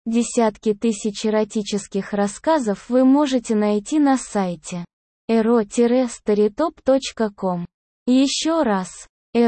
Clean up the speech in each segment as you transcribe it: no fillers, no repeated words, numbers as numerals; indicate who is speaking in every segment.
Speaker 1: Десятки тысяч эротических рассказов вы можете найти на сайте ero-storytop.com. Еще раз,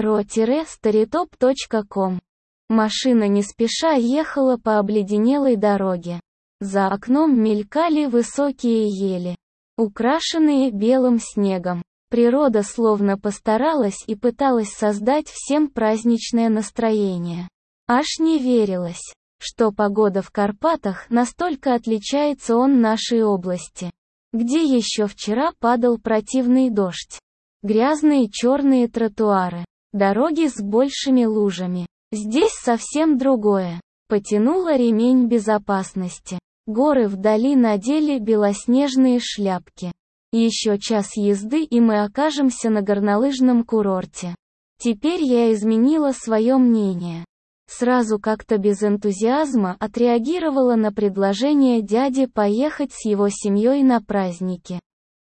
Speaker 1: ero-storytop.com. Машина не спеша ехала по обледенелой дороге. За окном мелькали высокие ели, украшенные белым снегом. Природа словно постаралась и пыталась создать всем праздничное настроение. Аж не верилось, что погода в Карпатах настолько отличается от нашей области, где еще вчера падал противный дождь. Грязные черные тротуары, дороги с большими лужами. Здесь совсем другое. Потянуло ремень безопасности. Горы вдали надели белоснежные шляпки. Еще час езды и мы окажемся на горнолыжном курорте. Теперь я изменила свое мнение. Сразу как-то без энтузиазма отреагировала на предложение дяди поехать с его семьей на праздники.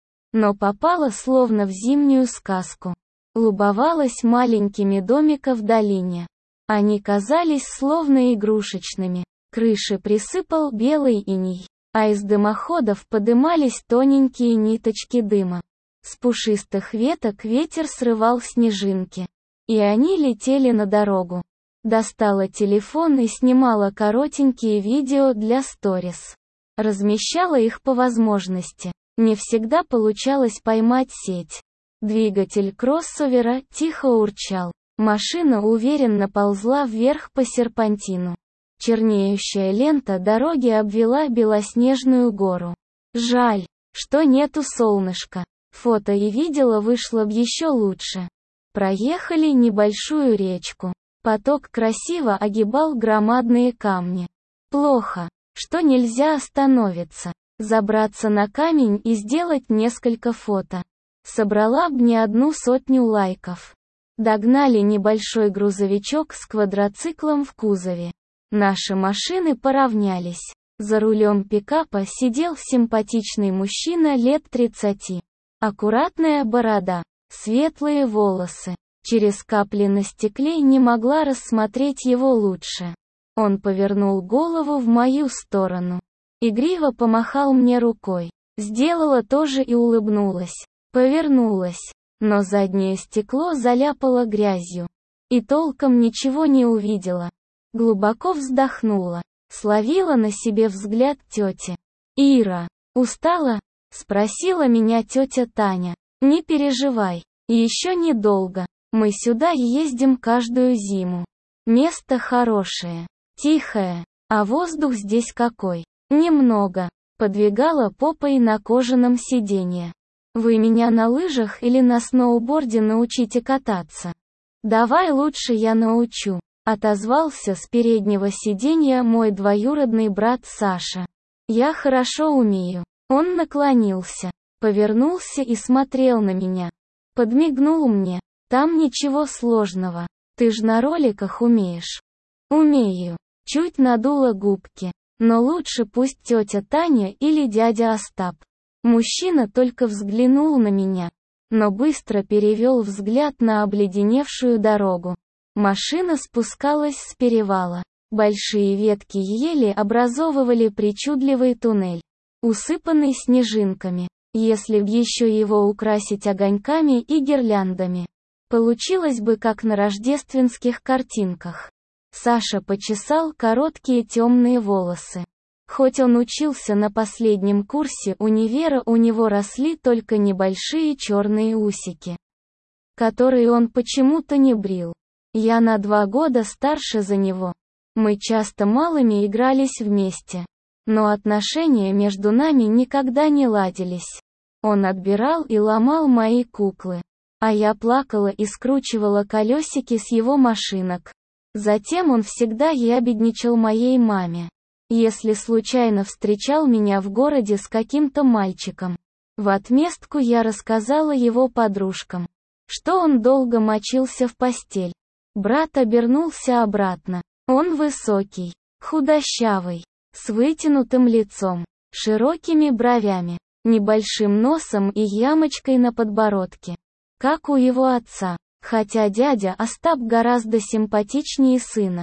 Speaker 1: Но попала словно в зимнюю сказку. Любовалась маленькими домиками в долине. Они казались словно игрушечными. Крыши присыпал белый иней, а из дымоходов подымались тоненькие ниточки дыма. С пушистых веток ветер срывал снежинки. И они летели на дорогу. Достала телефон и снимала коротенькие видео для сторис. Размещала их по возможности. Не всегда получалось поймать сеть. Двигатель кроссовера тихо урчал. Машина уверенно ползла вверх по серпантину. Чернеющая лента дороги обвела белоснежную гору. Жаль, что нету солнышка. Фото и видео вышло б еще лучше. Проехали небольшую речку. Поток красиво огибал громадные камни. Плохо, что нельзя остановиться, забраться на камень и сделать несколько фото. Собрала б не 100 лайков. Догнали небольшой грузовичок с квадроциклом в кузове. Наши машины поравнялись. За рулем пикапа сидел симпатичный мужчина лет 30. Аккуратная борода, светлые волосы. Через капли на стекле не могла рассмотреть его лучше. Он повернул голову в мою сторону. Игриво помахал мне рукой. Сделала тоже и улыбнулась. Повернулась. Но заднее стекло заляпало грязью. И толком ничего не увидела. Глубоко вздохнула. Словила на себе взгляд тети. «Ира, устала?» — спросила меня тетя Таня. «Не переживай. Еще недолго. Мы сюда ездим каждую зиму. Место хорошее, тихое, а воздух здесь какой. Немного». Подвигала попой на кожаном сиденье. «Вы меня на лыжах или на сноуборде научите кататься?» «Давай лучше я научу», — отозвался с переднего сиденья мой двоюродный брат Саша. «Я хорошо умею». Он наклонился, повернулся и смотрел на меня. Подмигнул мне. «Там ничего сложного. Ты ж на роликах умеешь». «Умею». Чуть надула губки. Но лучше пусть тетя Таня или дядя Остап. Мужчина только взглянул на меня, но быстро перевел взгляд на обледеневшую дорогу. Машина спускалась с перевала. Большие ветки ели образовывали причудливый туннель, усыпанный снежинками. Если б еще его украсить огоньками и гирляндами, получилось бы как на рождественских картинках. Саша почесал короткие темные волосы. Хоть он учился на последнем курсе универа, у него росли только небольшие черные усики, которые он почему-то не брил. Я на 2 года старше за него. Мы часто малыми игрались вместе, но отношения между нами никогда не ладились. Он отбирал и ломал мои куклы, а я плакала и скручивала колесики с его машинок. Затем он всегда ябедничал моей маме, если случайно встречал меня в городе с каким-то мальчиком. В отместку я рассказала его подружкам, что он долго мочился в постель. Брат обернулся обратно. Он высокий, худощавый, с вытянутым лицом, широкими бровями, небольшим носом и ямочкой на подбородке, как у его отца, хотя дядя Остап гораздо симпатичнее сына.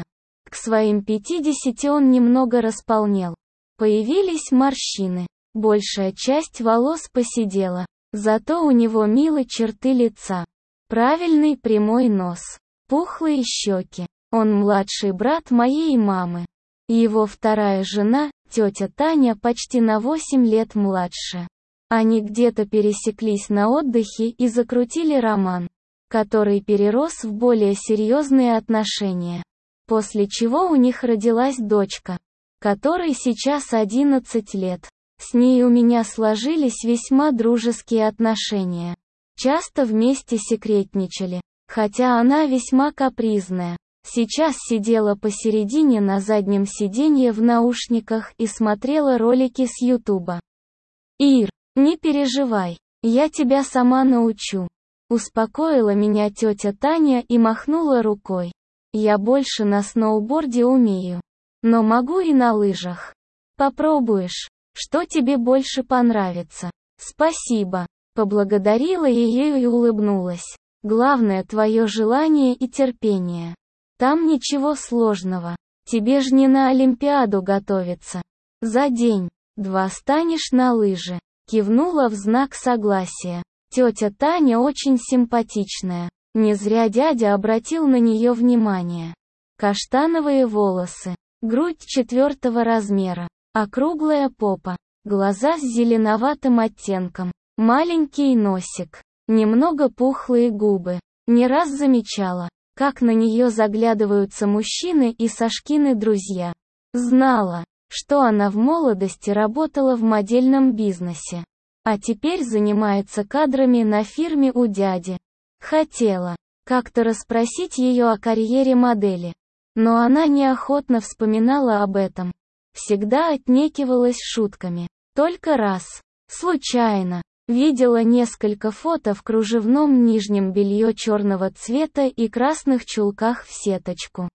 Speaker 1: К своим 50 он немного располнел. Появились морщины. Большая часть волос поседела. Зато у него милые черты лица. Правильный прямой нос. Пухлые щеки. Он младший брат моей мамы. Его вторая жена, тетя Таня, почти на 8 лет младше. Они где-то пересеклись на отдыхе и закрутили роман, который перерос в более серьезные отношения. После чего у них родилась дочка, которой сейчас 11 лет. С ней у меня сложились весьма дружеские отношения. Часто вместе секретничали, хотя она весьма капризная. Сейчас сидела посередине на заднем сиденье в наушниках и смотрела ролики с Ютуба. «Ир, не переживай, я тебя сама научу», — успокоила меня тетя Таня и махнула рукой. «Я больше на сноуборде умею, но могу и на лыжах. Попробуешь, что тебе больше понравится». «Спасибо», — поблагодарила ее и улыбнулась. «Главное твое желание и терпение. Там ничего сложного. Тебе ж не на Олимпиаду готовиться. За день-два станешь на лыжи», — кивнула в знак согласия. Тетя Таня очень симпатичная. Не зря дядя обратил на нее внимание. Каштановые волосы, грудь 4 размера, округлая попа, глаза с зеленоватым оттенком, маленький носик, немного пухлые губы. Не раз замечала, как на нее заглядываются мужчины и Сашкины друзья. Знала, что она в молодости работала в модельном бизнесе, а теперь занимается кадрами на фирме у дяди. Хотела как-то расспросить ее о карьере модели, но она неохотно вспоминала об этом. Всегда отнекивалась шутками. Только раз, случайно, видела несколько фото в кружевном нижнем белье черного цвета и красных чулках в сеточку.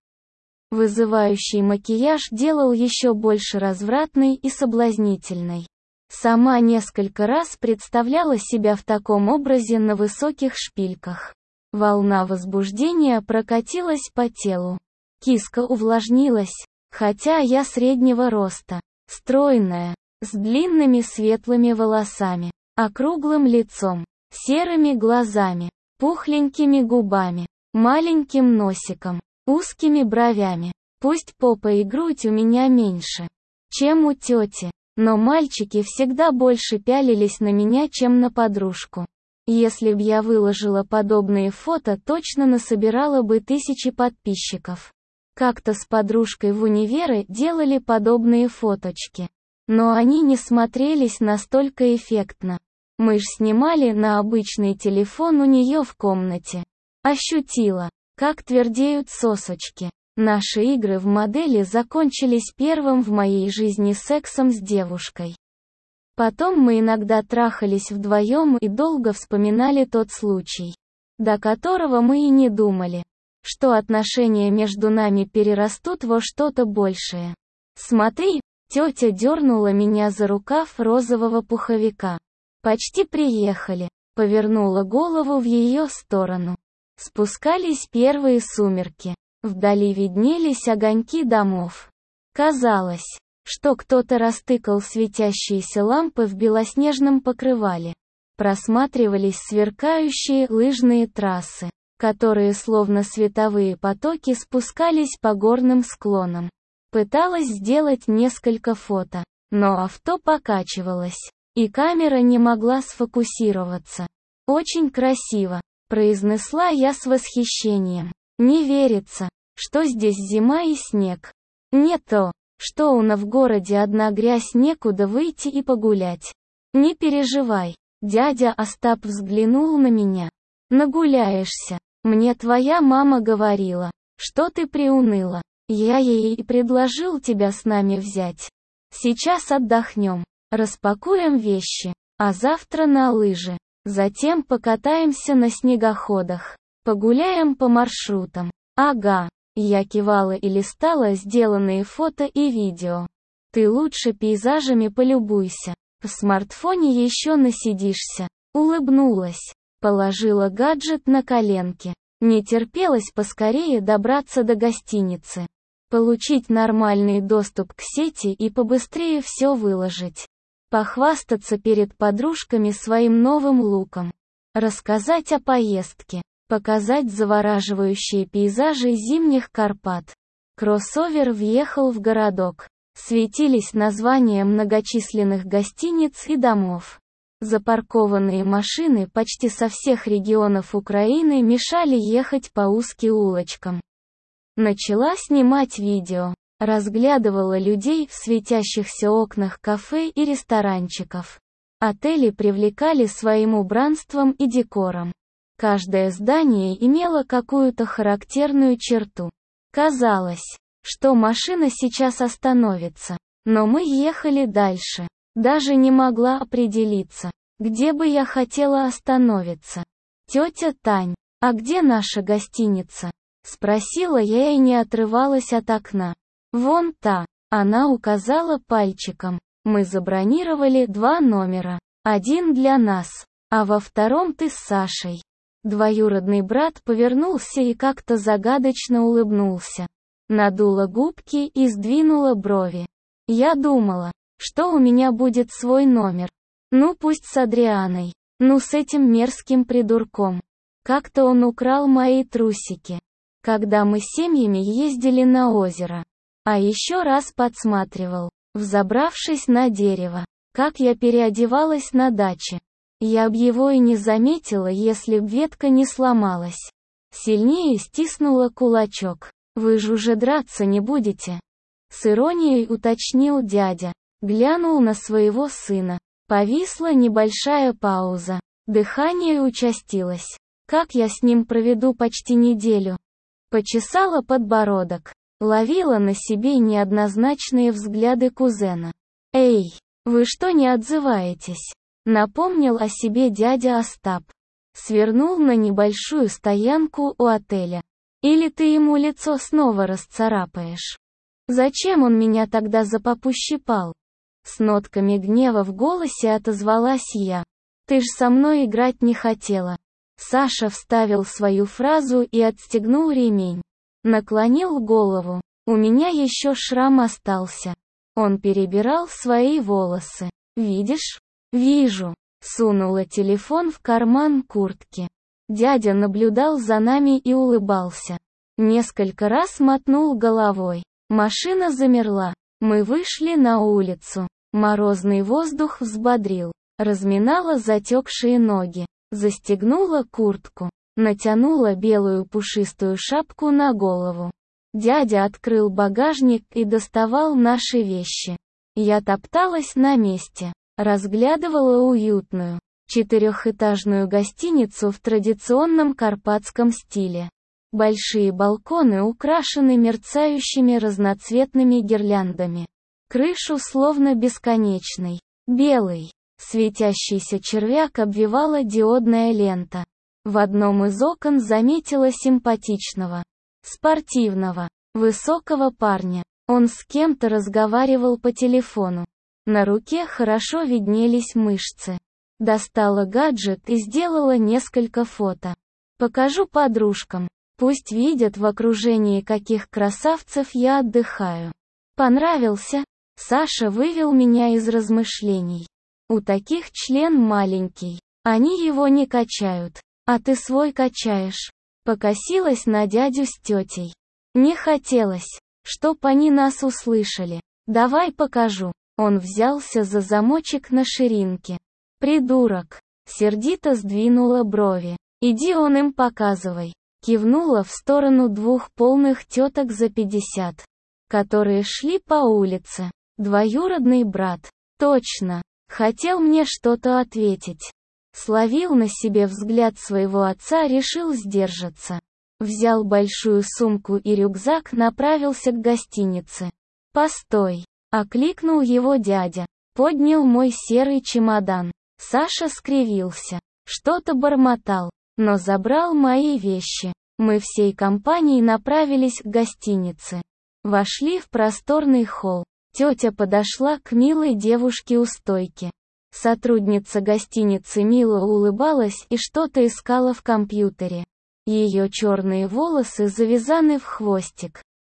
Speaker 1: Вызывающий макияж делал еще больше развратной и соблазнительной. Сама несколько раз представляла себя в таком образе на высоких шпильках. Волна возбуждения прокатилась по телу. Киска увлажнилась, хотя я среднего роста, стройная, с длинными светлыми волосами, округлым лицом, серыми глазами, пухленькими губами, маленьким носиком, узкими бровями. Пусть попа и грудь у меня меньше, чем у тети, но мальчики всегда больше пялились на меня, чем на подружку. Если б я выложила подобные фото, точно насобирала бы 1000 подписчиков. Как-то с подружкой в универе делали подобные фоточки. Но они не смотрелись настолько эффектно. Мы ж снимали на обычный телефон у нее в комнате. Ощутила, как твердеют сосочки. Наши игры в модели закончились первым в моей жизни сексом с девушкой. Потом мы иногда трахались вдвоем и долго вспоминали тот случай, до которого мы и не думали, что отношения между нами перерастут во что-то большее. «Смотри», тетя дернула меня за рукав розового пуховика. «Почти приехали», повернула голову в ее сторону. Спускались первые сумерки. Вдали виднелись огоньки домов. Казалось, что кто-то растыкал светящиеся лампы в белоснежном покрывале. Просматривались сверкающие лыжные трассы, которые словно световые потоки спускались по горным склонам. Пыталась сделать несколько фото, но авто покачивалось, и камера не могла сфокусироваться. «Очень красиво», произнесла я с восхищением. «Не верится, что здесь зима и снег. Не то, что у нас в городе одна грязь, некуда выйти и погулять». «Не переживай», дядя Остап взглянул на меня. «Нагуляешься. Мне твоя мама говорила, что ты приуныла. Я ей и предложил тебя с нами взять. Сейчас отдохнем, распакуем вещи, а завтра на лыжи. Затем покатаемся на снегоходах. Погуляем по маршрутам». «Ага». Я кивала и листала сделанные фото и видео. «Ты лучше пейзажами полюбуйся. В смартфоне еще насидишься». Улыбнулась. Положила гаджет на коленки. Не терпелось поскорее добраться до гостиницы. Получить нормальный доступ к сети и побыстрее все выложить. Похвастаться перед подружками своим новым луком. Рассказать о поездке. Показать завораживающие пейзажи зимних Карпат. Кроссовер въехал в городок. Светились названия многочисленных гостиниц и домов. Запаркованные машины почти со всех регионов Украины мешали ехать по узким улочкам. Начала снимать видео. Разглядывала людей в светящихся окнах кафе и ресторанчиков. Отели привлекали своим убранством и декором. Каждое здание имело какую-то характерную черту. Казалось, что машина сейчас остановится. Но мы ехали дальше. Даже не могла определиться, где бы я хотела остановиться. «Тетя Тань, а где наша гостиница?» Спросила я и не отрывалась от окна. «Вон та», она указала пальчиком. Мы забронировали 2 номера. Один для нас, а во втором ты с Сашей. Двоюродный брат повернулся и как-то загадочно улыбнулся. Надула губки и сдвинула брови. Я думала, что у меня будет свой номер. Ну пусть с Адрианой. Ну с этим мерзким придурком. Как-то он украл мои трусики. Когда мы с семьями ездили на озеро. А еще раз подсматривал, взобравшись на дерево, как я переодевалась на даче. Я б его и не заметила, если б ветка не сломалась. Сильнее стиснула кулачок. «Вы же уже драться не будете?» С иронией уточнил дядя. Глянул на своего сына. Повисла небольшая пауза. Дыхание участилось. Как я с ним проведу почти неделю? Почесала подбородок. Ловила на себе неоднозначные взгляды кузена. «Эй, вы что не отзываетесь?» Напомнил о себе дядя Остап. Свернул на небольшую стоянку у отеля. «Или ты ему лицо снова расцарапаешь?» «Зачем он меня тогда за попу щипал?» С нотками гнева в голосе отозвалась я. «Ты ж со мной играть не хотела». Саша вставил свою фразу и отстегнул ремень. Наклонил голову. У меня еще шрам остался. Он перебирал свои волосы. «Видишь?» «Вижу». Сунула телефон в карман куртки. Дядя наблюдал за нами и улыбался. Несколько раз мотнул головой. Машина замерла. Мы вышли на улицу. Морозный воздух взбодрил. Разминала затекшие ноги. Застегнула куртку. Натянула белую пушистую шапку на голову. Дядя открыл багажник и доставал наши вещи. Я топталась на месте. Разглядывала уютную, 4-этажную гостиницу в традиционном карпатском стиле. Большие балконы украшены мерцающими разноцветными гирляндами. Крышу словно бесконечный, белый, светящийся червяк обвивала диодная лента. В одном из окон заметила симпатичного, спортивного, высокого парня. Он с кем-то разговаривал по телефону. На руке хорошо виднелись мышцы. Достала гаджет и сделала несколько фото. Покажу подружкам. Пусть видят, в окружении каких красавцев я отдыхаю. Понравился? Саша вывел меня из размышлений. У таких член маленький. Они его не качают. А ты свой качаешь. Покосилась на дядю с тетей. Не хотелось, чтоб они нас услышали. Давай покажу. Он взялся за замочек на ширинке. «Придурок!» Сердито сдвинула брови. «Иди он им показывай!» Кивнула в сторону 2 полных теток за 50, которые шли по улице. Двоюродный брат. Точно. Хотел мне что-то ответить. Словил на себе взгляд своего отца, решил сдержаться. Взял большую сумку и рюкзак, направился к гостинице. «Постой!» Окликнул его дядя. Поднял мой серый чемодан. Саша скривился. Что-то бормотал, но забрал мои вещи. Мы всей компанией направились к гостинице. Вошли в просторный холл. Тетя подошла к милой девушке у стойки. Сотрудница гостиницы мило улыбалась и что-то искала в компьютере. Ее черные волосы завязаны в хвостик.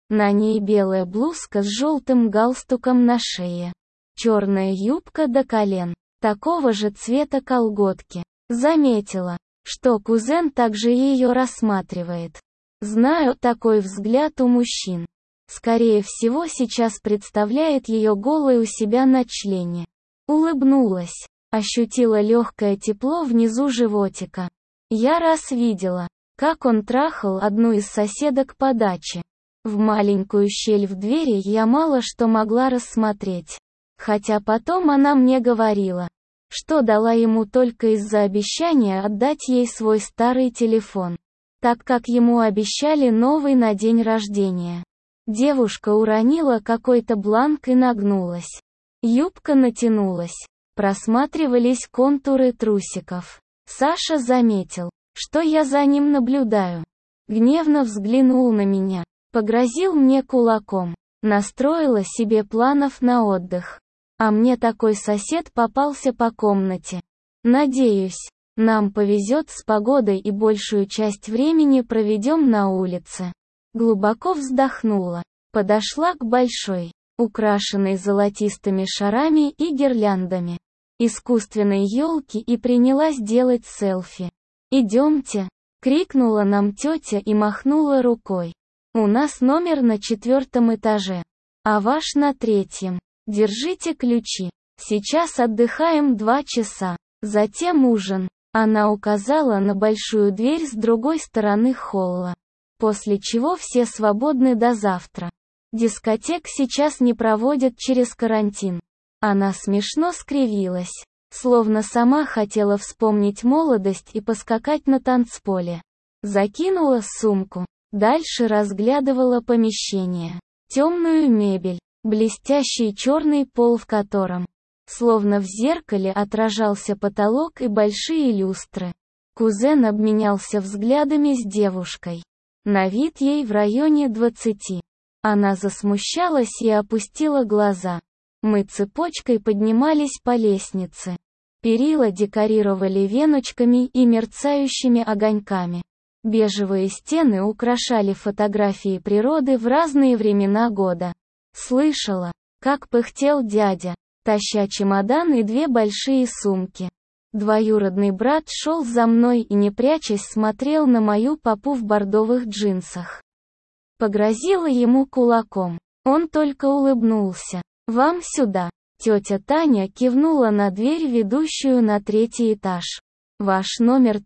Speaker 1: На ней белая блузка с желтым галстуком на шее. Черная юбка до колен. Такого же цвета колготки. Заметила, что кузен также ее рассматривает. Знаю такой взгляд у мужчин. Скорее всего сейчас представляет ее голой у себя на члене. Улыбнулась. Ощутила легкое тепло внизу животика. Я раз видела, как он трахал одну из соседок по даче. В маленькую щель в двери я мало что могла рассмотреть. Хотя потом она мне говорила, что дала ему только из-за обещания отдать ей свой старый телефон, так как ему обещали новый на день рождения. Девушка уронила какой-то бланк и нагнулась. Юбка натянулась. Просматривались контуры трусиков. Саша заметил, что я за ним наблюдаю. Гневно взглянул на меня, погрозил мне кулаком. Настроила себе планов на отдых. А мне такой сосед попался по комнате. Надеюсь, нам повезет с погодой и большую часть времени проведем на улице. Глубоко вздохнула. Подошла к большой, украшенной золотистыми шарами и гирляндами, искусственной елки и принялась делать селфи. «Идемте!» — крикнула нам тетя и махнула рукой. «У нас номер на 4-м этаже, а ваш на 3-м. Держите ключи. Сейчас отдыхаем 2 часа. Затем ужин». Она указала на большую дверь с другой стороны холла. После чего все свободны до завтра. Дискотек сейчас не проводят через карантин. Она смешно скривилась, словно сама хотела вспомнить молодость и поскакать на танцполе. Закинула сумку. Дальше разглядывала помещение. Темную мебель, блестящий черный пол в котором, словно в зеркале, отражался потолок и большие люстры. Кузен обменялся взглядами с девушкой. На вид ей в районе 20. Она засмущалась и опустила глаза. Мы цепочкой поднимались по лестнице. Перила декорировали веночками и мерцающими огоньками. Бежевые стены украшали фотографии природы в разные времена года. Слышала, как пыхтел дядя, таща чемодан и 2 большие сумки. Двоюродный брат шел за мной и не прячась смотрел на мою попу в бордовых джинсах. Погрозила ему кулаком. Он только улыбнулся. «Вам сюда». Тетя Таня кивнула на дверь, ведущую на 3-й этаж. «Ваш номер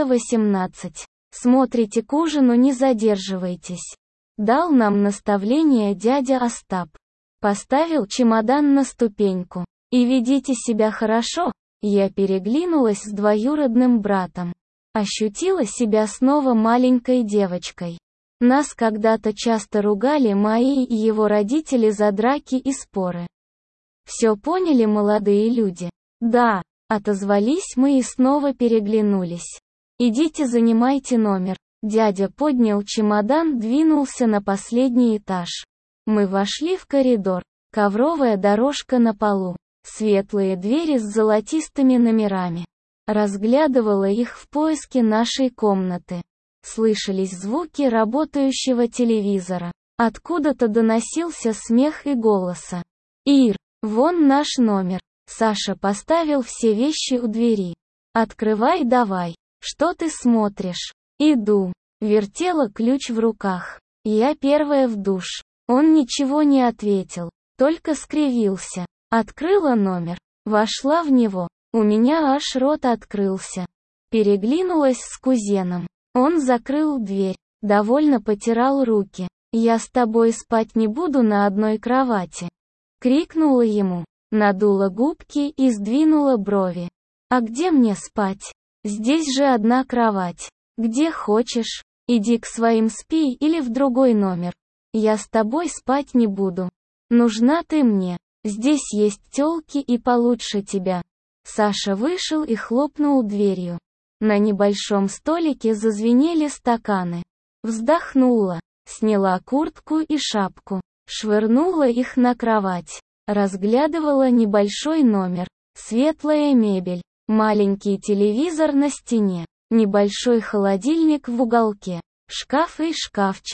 Speaker 1: 318. Смотрите к ужину, не задерживайтесь». Дал нам наставление дядя Остап. Поставил чемодан на ступеньку. «И ведите себя хорошо». Я переглянулась с двоюродным братом. Ощутила себя снова маленькой девочкой. Нас когда-то часто ругали мои и его родители за драки и споры. Все поняли молодые люди? Да, отозвались мы и снова переглянулись. Идите занимайте номер. Дядя поднял чемодан, двинулся на последний этаж. Мы вошли в коридор. Ковровая дорожка на полу. Светлые двери с золотистыми номерами. Разглядывала их в поиске нашей комнаты. Слышались звуки работающего телевизора. Откуда-то доносился смех и голоса. «Ир, вон наш номер». Саша поставил все вещи у двери. «Открывай давай. Что ты смотришь?» «Иду». Вертела ключ в руках. Я первая в душ. Он ничего не ответил, только скривился. Открыла номер. Вошла в него. У меня аж рот открылся. Переглянулась с кузеном. Он закрыл дверь. Довольно потирал руки. «Я с тобой спать не буду на одной кровати». Крикнула ему. Надула губки и сдвинула брови. «А где мне спать? Здесь же одна кровать. Где хочешь. Иди к своим спи или в другой номер. Я с тобой спать не буду. Нужна ты мне. Здесь есть тёлки и получше тебя». Саша вышел и хлопнул дверью. На небольшом столике зазвенели стаканы. Вздохнула, сняла куртку и шапку, швырнула их на кровать. Разглядывала небольшой номер, светлая мебель, маленький телевизор на стене, небольшой холодильник в уголке, шкаф и шкафчик.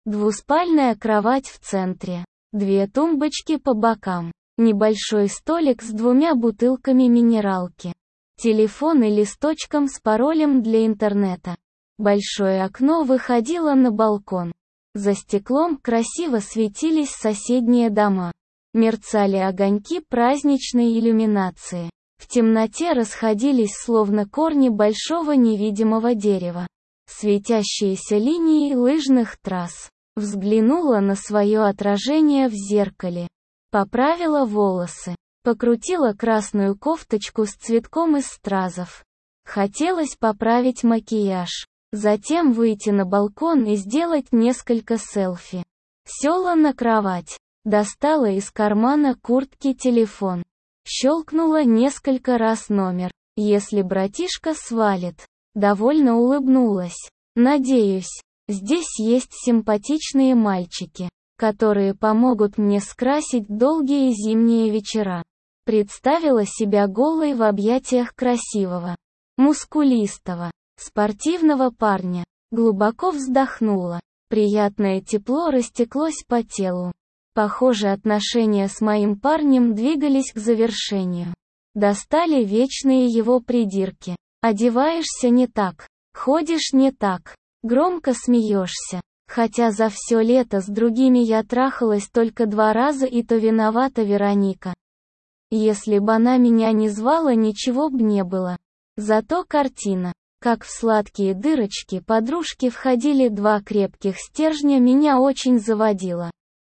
Speaker 1: Двуспальная кровать в центре. 2 тумбочки по бокам. Небольшой столик с 2 бутылками минералки. Телефон и листочком с паролем для интернета. Большое окно выходило на балкон. За стеклом красиво светились соседние дома. Мерцали огоньки праздничной иллюминации. В темноте расходились словно корни большого невидимого дерева. Светящиеся линии лыжных трасс. Взглянула на свое отражение в зеркале. Поправила волосы. Покрутила красную кофточку с цветком из стразов. Хотелось поправить макияж. Затем выйти на балкон и сделать несколько селфи. Села на кровать. Достала из кармана куртки телефон. Щелкнула несколько раз номер. Если братишка свалит. Довольно улыбнулась. Надеюсь, здесь есть симпатичные мальчики, которые помогут мне скрасить долгие зимние вечера. Представила себя голой в объятиях красивого, мускулистого, спортивного парня. Глубоко вздохнула. Приятное тепло растеклось по телу. Похоже, отношения с моим парнем двигались к завершению. Достали вечные его придирки. Одеваешься не так, ходишь не так, громко смеешься. Хотя за все лето с другими я трахалась только 2 раза, и то виновата Вероника. Если бы она меня не звала, ничего б не было. Зато картина, как в сладкие дырочки подружки входили 2 крепких стержня, меня очень заводила.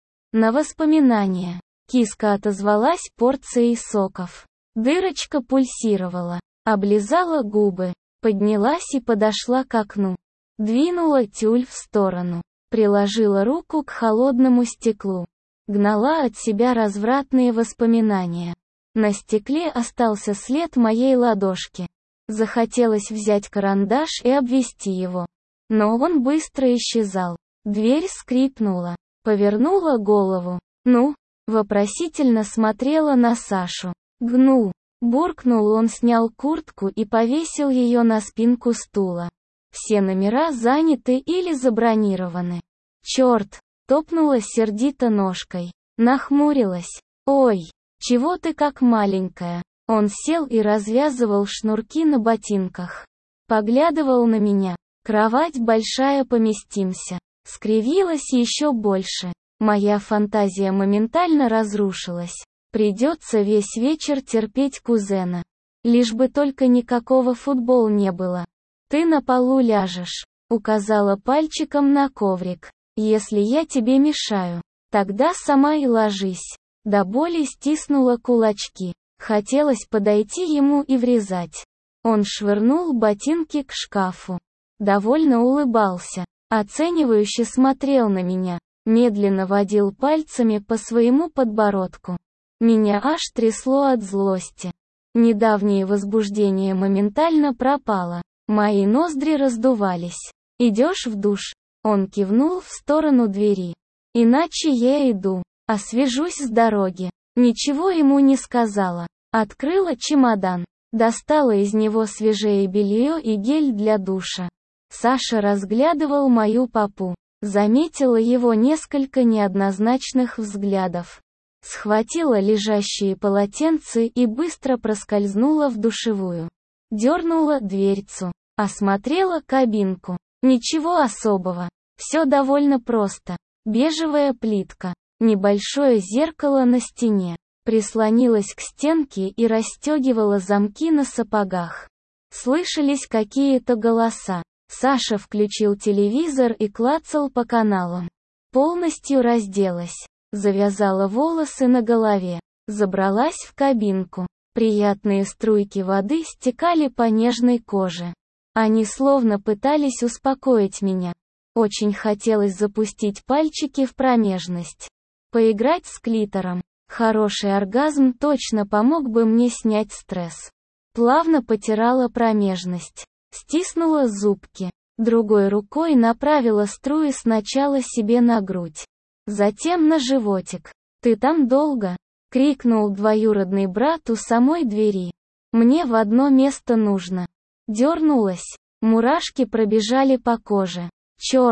Speaker 1: На воспоминания. Киска отозвалась порцией соков. Дырочка пульсировала. Облизала губы. Поднялась и подошла к окну. Двинула тюль в сторону. Приложила руку к холодному стеклу. Гнала от себя развратные воспоминания. На стекле остался след моей ладошки. Захотелось взять карандаш и обвести его. Но он быстро исчезал. Дверь скрипнула. Повернула голову. «Ну?» Вопросительно смотрела на Сашу. «Гну!» Буркнул он, снял куртку и повесил ее на спинку стула. Все номера заняты или забронированы. «Черт!» Топнула сердито ножкой. Нахмурилась. «Ой, чего ты как маленькая?» Он сел и развязывал шнурки на ботинках. Поглядывал на меня. «Кровать большая, поместимся». Скривилась еще больше. Моя фантазия моментально разрушилась. Придется весь вечер терпеть кузена. Лишь бы только никакого футбола не было. «Ты на полу ляжешь», — указала пальчиком на коврик. «Если я тебе мешаю, тогда сама и ложись». До боли стиснула кулачки. Хотелось подойти ему и врезать. Он швырнул ботинки к шкафу. Довольно улыбался. Оценивающе смотрел на меня. Медленно водил пальцами по своему подбородку. Меня аж трясло от злости. Недавнее возбуждение моментально пропало. Мои ноздри раздувались. «Идешь в душ?» Он кивнул в сторону двери. «Иначе я иду. Освежусь с дороги». Ничего ему не сказала. Открыла чемодан. Достала из него свежее белье и гель для душа. Саша разглядывал мою попу. Заметила его несколько неоднозначных взглядов. Схватила лежащие полотенца и быстро проскользнула в душевую. Дернула дверцу. Осмотрела кабинку. Ничего особого. Все довольно просто. Бежевая плитка. Небольшое зеркало на стене. Прислонилась к стенке и расстегивала замки на сапогах. Слышались какие-то голоса. Саша включил телевизор и клацал по каналам. Полностью разделась. Завязала волосы на голове. Забралась в кабинку. Приятные струйки воды стекали по нежной коже. Они словно пытались успокоить меня. Очень хотелось запустить пальчики в промежность. Поиграть с клитором. Хороший оргазм точно помог бы мне снять стресс. Плавно потирала промежность. Стиснула зубки. Другой рукой направила струи сначала себе на грудь. Затем на животик. «Ты там долго?» — крикнул двоюродный брат у самой двери. «Мне в одно место нужно». Дернулась. Мурашки пробежали по коже. «Черт!»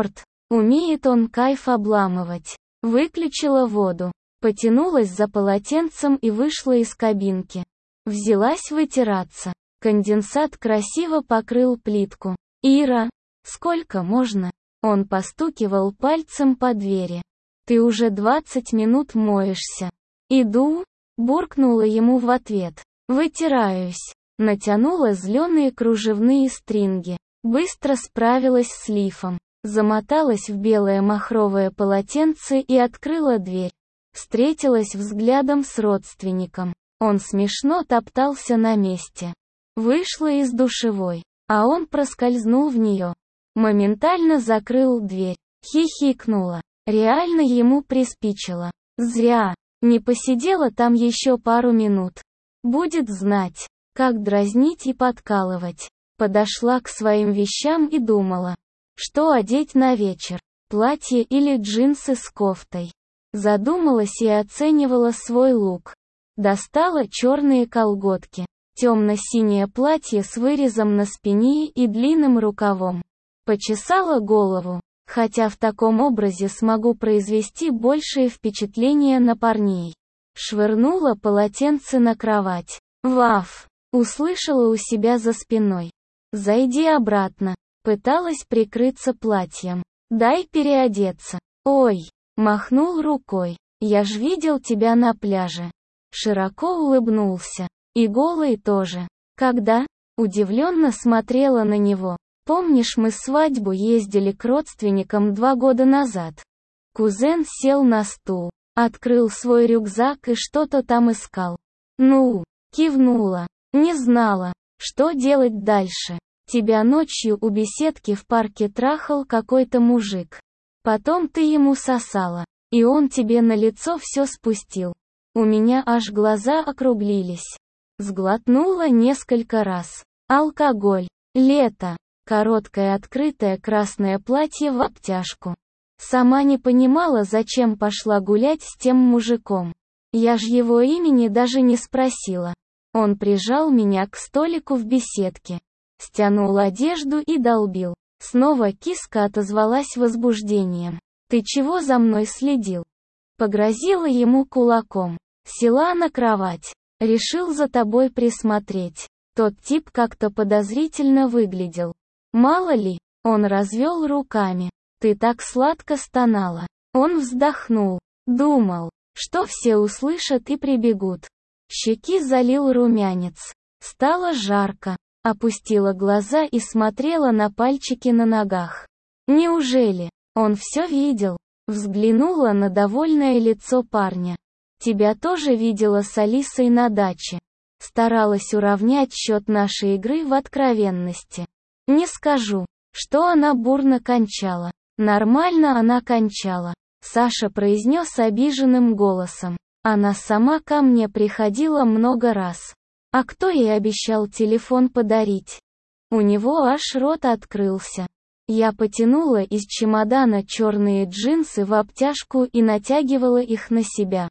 Speaker 1: Умеет он кайф обламывать. Выключила воду. Потянулась за полотенцем и вышла из кабинки. Взялась вытираться. Конденсат красиво покрыл плитку. «Ира, сколько можно?» Он постукивал пальцем по двери. «Ты уже 20 минут моешься». «Иду», — буркнула ему в ответ. «Вытираюсь». Натянула зеленые кружевные стринги. Быстро справилась с лифом. Замоталась в белое махровое полотенце и открыла дверь. Встретилась взглядом с родственником. Он смешно топтался на месте. Вышла из душевой, а он проскользнул в нее. Моментально закрыл дверь. Хихикнула. Реально ему приспичило. Зря. Не посидела там еще пару минут. Будет знать, как дразнить и подкалывать. Подошла к своим вещам и думала, что одеть на вечер. Платье или джинсы с кофтой. Задумалась и оценивала свой лук. Достала черные колготки. Темно-синее платье с вырезом на спине и длинным рукавом. Почесала голову, хотя в таком образе смогу произвести большее впечатление на парней. Швырнула полотенце на кровать. «Ваф!» услышала у себя за спиной. «Зайди обратно». Пыталась прикрыться платьем. «Дай переодеться». «Ой!» махнул рукой. «Я ж видел тебя на пляже». Широко улыбнулся. И голой тоже. «Когда?» Удивленно смотрела на него. «Помнишь, мы свадьбу ездили к родственникам 2 года назад?» Кузен сел на стул, открыл свой рюкзак и что-то там искал. «Ну?» кивнула. «Не знала, что делать дальше. Тебя ночью у беседки в парке трахал какой-то мужик. Потом ты ему сосала, и он тебе на лицо все спустил». У меня аж глаза округлились. Сглотнула несколько раз. Алкоголь. Лето. Короткое открытое красное платье в обтяжку. Сама не понимала, зачем пошла гулять с тем мужиком. Я ж его имени даже не спросила. Он прижал меня к столику в беседке. Стянул одежду и долбил. Снова киска отозвалась возбуждением. «Ты чего за мной следил?» Погрозила ему кулаком. Села на кровать. «Решил за тобой присмотреть». Тот тип как-то подозрительно выглядел. Мало ли, он развел руками. «Ты так сладко стонала». Он вздохнул. Думал, что все услышат и прибегут. Щеки залил румянец. Стало жарко. Опустила глаза и смотрела на пальчики на ногах. Неужели он все видел? Взглянула на довольное лицо парня. Тебя тоже видела с Алисой на даче. Старалась уравнять счет нашей игры в откровенности. Не скажу, что она бурно кончала. Нормально она кончала. Саша произнес обиженным голосом. Она сама ко мне приходила много раз. А кто ей обещал телефон подарить? У него аж рот открылся. Я потянула из чемодана черные джинсы в обтяжку и натягивала их на себя.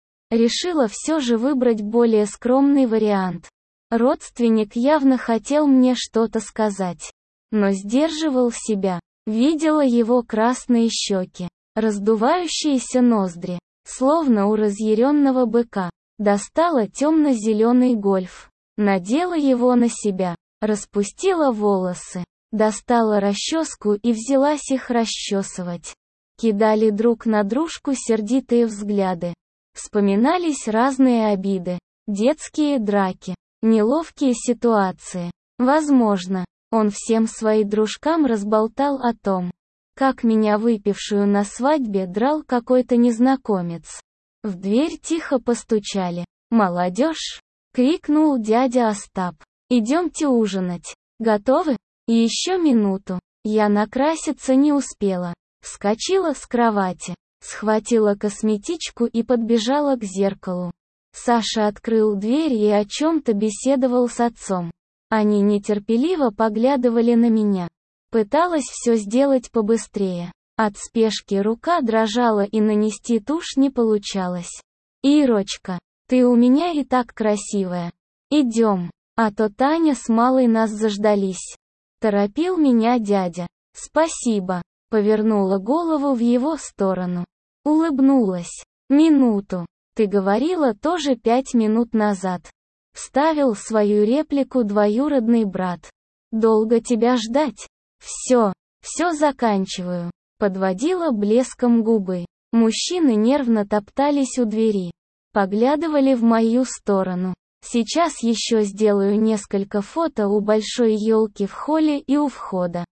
Speaker 1: Решила все же выбрать более скромный вариант. Родственник явно хотел мне что-то сказать, но сдерживал себя. Видела его красные щеки, раздувающиеся ноздри, словно у разъяренного быка. Достала темно-зеленый гольф, надела его на себя, распустила волосы, достала расческу и взялась их расчесывать. Кидали друг на дружку сердитые взгляды. Вспоминались разные обиды, детские драки, неловкие ситуации. Возможно, он всем своим дружкам разболтал о том, как меня выпившую на свадьбе драл какой-то незнакомец. В дверь тихо постучали. «Молодежь!» — крикнул дядя Остап. «Идемте ужинать. Готовы?» И еще минуту. Я накраситься не успела. Вскочила с кровати, схватила косметичку и подбежала к зеркалу. Саша открыл дверь и о чем-то беседовал с отцом. Они нетерпеливо поглядывали на меня. Пыталась все сделать побыстрее. От спешки рука дрожала и нанести тушь не получалось. «Ирочка, ты у меня и так красивая. Идем, а то Таня с Малой нас заждались». Торопил меня дядя. «Спасибо». Повернула голову в его сторону. Улыбнулась. «Минуту. Ты говорила тоже 5 минут назад». Вставил свою реплику двоюродный брат. «Долго тебя ждать?» Все заканчиваю. Подводила блеском губы. Мужчины нервно топтались у двери. Поглядывали в мою сторону. Сейчас еще сделаю несколько фото у большой елки в холле и у входа.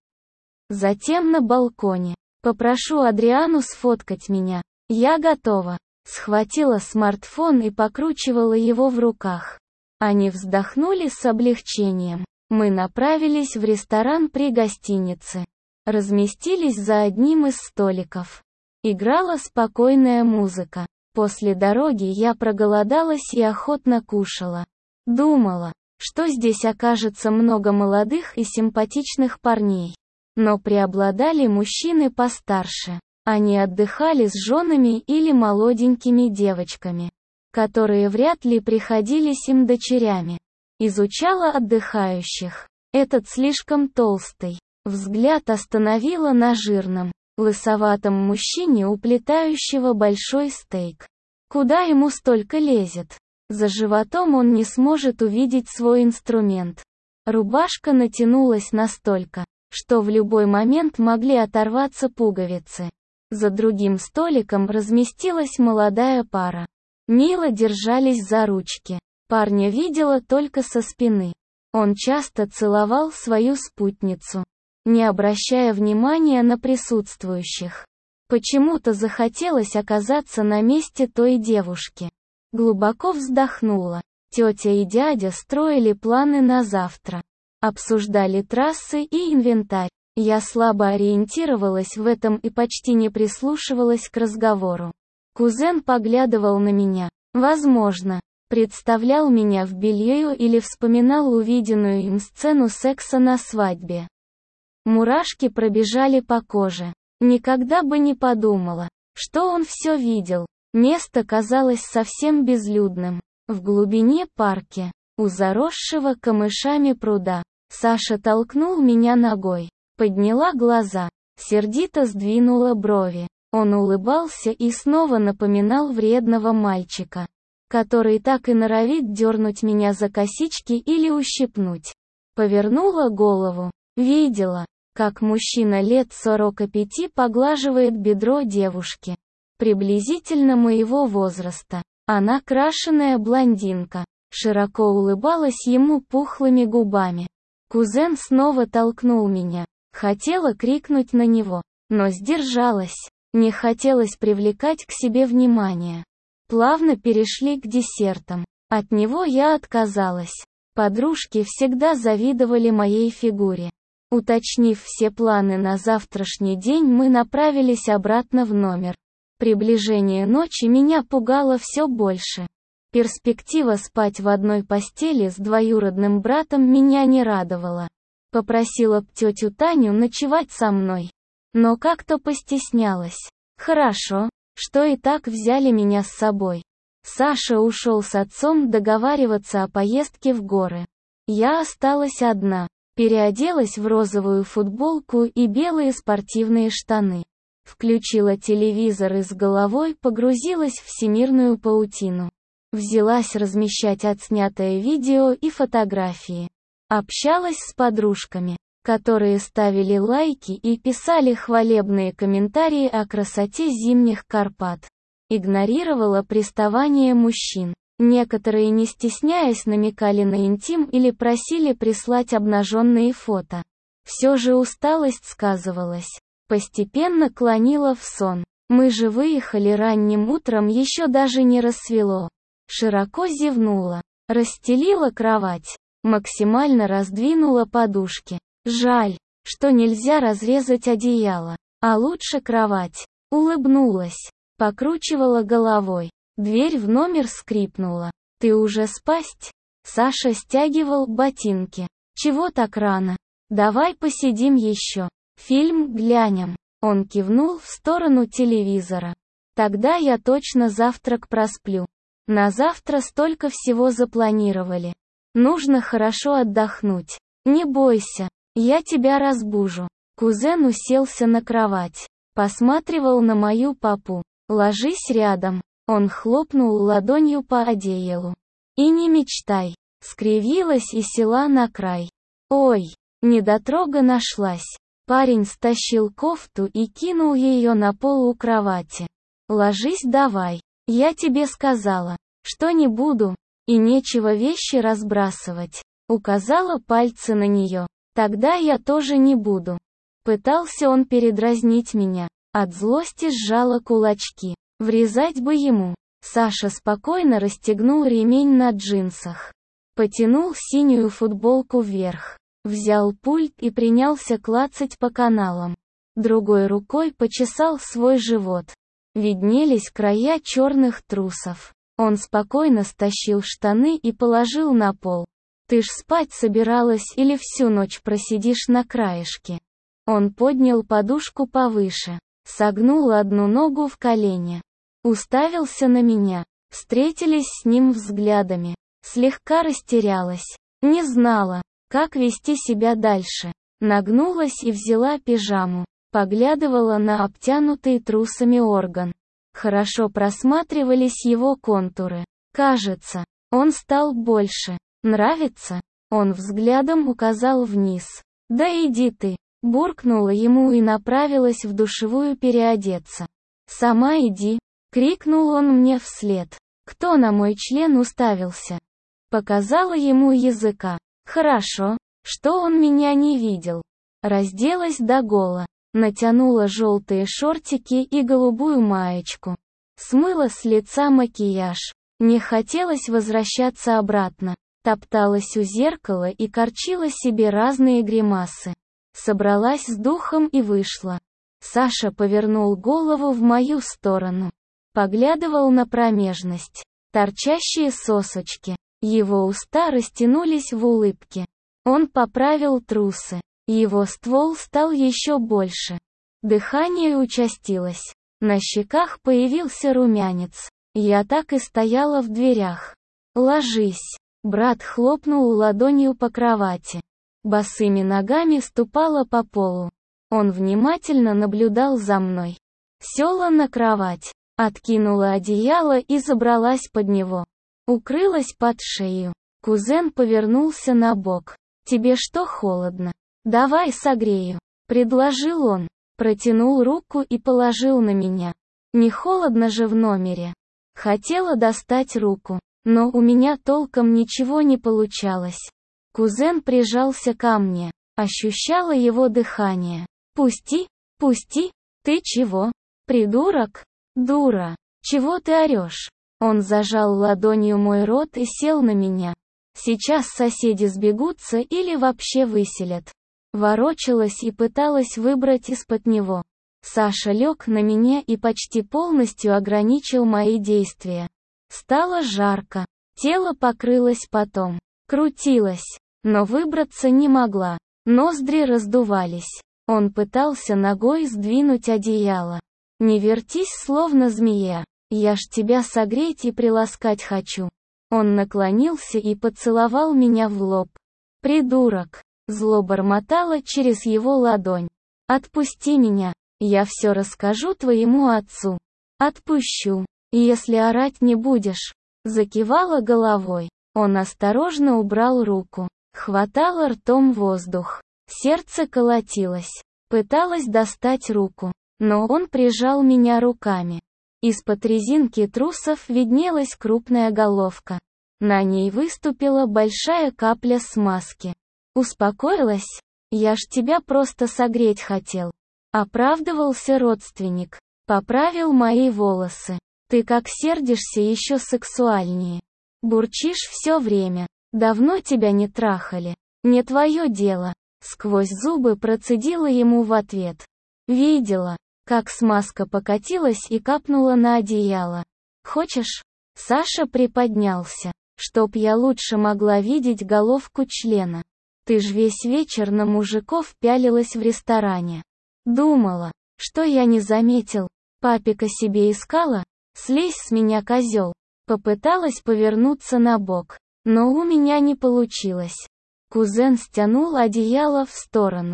Speaker 1: Затем на балконе. Попрошу Адриану сфоткать меня. Я готова. Схватила смартфон и покручивала его в руках. Они вздохнули с облегчением. Мы направились в ресторан при гостинице. Разместились за одним из столиков. Играла спокойная музыка. После дороги я проголодалась и охотно кушала. Думала, что здесь окажется много молодых и симпатичных парней. Но преобладали мужчины постарше. Они отдыхали с женами или молоденькими девочками, которые вряд ли приходились им дочерями. Изучала отдыхающих. Этот слишком толстый. Взгляд остановила на жирном, лысоватом мужчине, уплетающего большой стейк. Куда ему столько лезет? За животом он не сможет увидеть свой инструмент. Рубашка натянулась настолько, что в любой момент могли оторваться пуговицы. За другим столиком разместилась молодая пара. Мило держались за ручки. Парня видела только со спины. Он часто целовал свою спутницу, не обращая внимания на присутствующих. Почему-то захотелось оказаться на месте той девушки. Глубоко вздохнула. Тетя и дядя строили планы на завтра. Обсуждали трассы и инвентарь. Я слабо ориентировалась в этом и почти не прислушивалась к разговору. Кузен поглядывал на меня. Возможно, представлял меня в белье или вспоминал увиденную им сцену секса на свадьбе. Мурашки пробежали по коже. Никогда бы не подумала, что он все видел. Место казалось совсем безлюдным. В глубине парка, у заросшего камышами пруда, Саша толкнул меня ногой. Подняла глаза, сердито сдвинула брови. Он улыбался и снова напоминал вредного мальчика, который так и норовит дернуть меня за косички или ущипнуть. Повернула голову. Видела, как мужчина лет 45 поглаживает бедро девушки. Приблизительно моего возраста. Она крашеная блондинка. Широко улыбалась ему пухлыми губами. Кузен снова толкнул меня. Хотела крикнуть на него, но сдержалась. Не хотелось привлекать к себе внимание. Плавно перешли к десертам. От него я отказалась. Подружки всегда завидовали моей фигуре. Уточнив все планы на завтрашний день, мы направились обратно в номер. Приближение ночи меня пугало все больше. Перспектива спать в одной постели с двоюродным братом меня не радовала. Попросила тетю Таню ночевать со мной. Но как-то постеснялась. Хорошо, что и так взяли меня с собой. Саша ушел с отцом договариваться о поездке в горы. Я осталась одна. Переоделась в розовую футболку и белые спортивные штаны. Включила телевизор и с головой погрузилась в всемирную паутину. Взялась размещать отснятое видео и фотографии. Общалась с подружками, которые ставили лайки и писали хвалебные комментарии о красоте зимних Карпат. Игнорировала приставания мужчин. Некоторые, не стесняясь, намекали на интим или просили прислать обнаженные фото. Все же усталость сказывалась. Постепенно клонила в сон. Мы же выехали ранним утром, еще даже не рассвело. Широко зевнула. Расстелила кровать. Максимально раздвинула подушки. Жаль, что нельзя разрезать одеяло. А лучше кровать. Улыбнулась. Покручивала головой. Дверь в номер скрипнула. «Ты уже спать?» Саша стягивал ботинки. «Чего так рано? Давай посидим еще. Фильм глянем». Он кивнул в сторону телевизора. «Тогда я точно завтрак просплю. На завтра столько всего запланировали. Нужно хорошо отдохнуть. Не бойся, я тебя разбужу». Кузен уселся на кровать. Посматривал на мою попу. «Ложись рядом». Он хлопнул ладонью по одеялу. «И не мечтай». Скривилась и села на край. «Ой, недотрога нашлась». Парень стащил кофту и кинул ее на пол у кровати. «Ложись давай. Я тебе сказала, что не буду, и нечего вещи разбрасывать». Указала пальцы на нее. «Тогда я тоже не буду». Пытался он передразнить меня. От злости сжала кулачки. Врезать бы ему. Саша спокойно расстегнул ремень на джинсах. Потянул синюю футболку вверх. Взял пульт и принялся клацать по каналам. Другой рукой почесал свой живот. Виднелись края черных трусов. Он спокойно стащил штаны и положил на пол. «Ты ж спать собиралась или всю ночь просидишь на краешке?» Он поднял подушку повыше. Согнул одну ногу в колене. Уставился на меня. Встретились с ним взглядами. Слегка растерялась. Не знала, как вести себя дальше. Нагнулась и взяла пижаму. Поглядывала на обтянутый трусами орган. Хорошо просматривались его контуры. Кажется, он стал больше. Нравится? Он взглядом указал вниз. «Да иди ты!» Буркнула ему и направилась в душевую переодеться. «Сама иди!» — крикнул он мне вслед. Кто на мой член уставился? Показала ему языка. Хорошо, что он меня не видел. Разделась догола. Натянула желтые шортики и голубую маечку. Смыла с лица макияж. Не хотелось возвращаться обратно. Топталась у зеркала и корчила себе разные гримасы. Собралась с духом и вышла. Саша повернул голову в мою сторону. Поглядывал на промежность. Торчащие сосочки. Его уста растянулись в улыбке. Он поправил трусы. Его ствол стал еще больше. Дыхание участилось. На щеках появился румянец. Я так и стояла в дверях. «Ложись». Брат хлопнул ладонью по кровати. Босыми ногами ступала по полу. Он внимательно наблюдал за мной. Села на кровать, откинула одеяло и забралась под него. Укрылась под шею. Кузен повернулся на бок. «Тебе что, холодно? Давай согрею», — предложил он. Протянул руку и положил на меня. Не холодно же в номере. Хотела достать руку, но у меня толком ничего не получалось. Кузен прижался ко мне. Ощущала его дыхание. «Пусти, пусти, ты чего? Придурок? Дура, чего ты орешь?» Он зажал ладонью мой рот и сел на меня. «Сейчас соседи сбегутся или вообще выселят». Ворочалась и пыталась выбрать из-под него. Саша лег на меня и почти полностью ограничил мои действия. Стало жарко. Тело покрылось потом. Крутилась, но выбраться не могла. Ноздри раздувались. Он пытался ногой сдвинуть одеяло. «Не вертись, словно змея. Я ж тебя согреть и приласкать хочу». Он наклонился и поцеловал меня в лоб. «Придурок!» Зло бормотало через его ладонь. «Отпусти меня, я все расскажу твоему отцу». «Отпущу, если орать не будешь». Закивала головой. Он осторожно убрал руку. Хватала ртом воздух. Сердце колотилось. Пыталась достать руку, но он прижал меня руками. Из-под резинки трусов виднелась крупная головка. На ней выступила большая капля смазки. «Успокоилась? Я ж тебя просто согреть хотел». Оправдывался родственник. Поправил мои волосы. «Ты как сердишься, еще сексуальнее. Бурчишь все время. Давно тебя не трахали. Не твое дело». Сквозь зубы процедила ему в ответ. Видела, как смазка покатилась и капнула на одеяло. «Хочешь?» Саша приподнялся, чтоб я лучше могла видеть головку члена. «Ты ж весь вечер на мужиков пялилась в ресторане. Думала, что я не заметил. Папика себе искала? Слезь с меня, козел». Попыталась повернуться на бок, но у меня не получилось. Кузен стянул одеяло в сторону.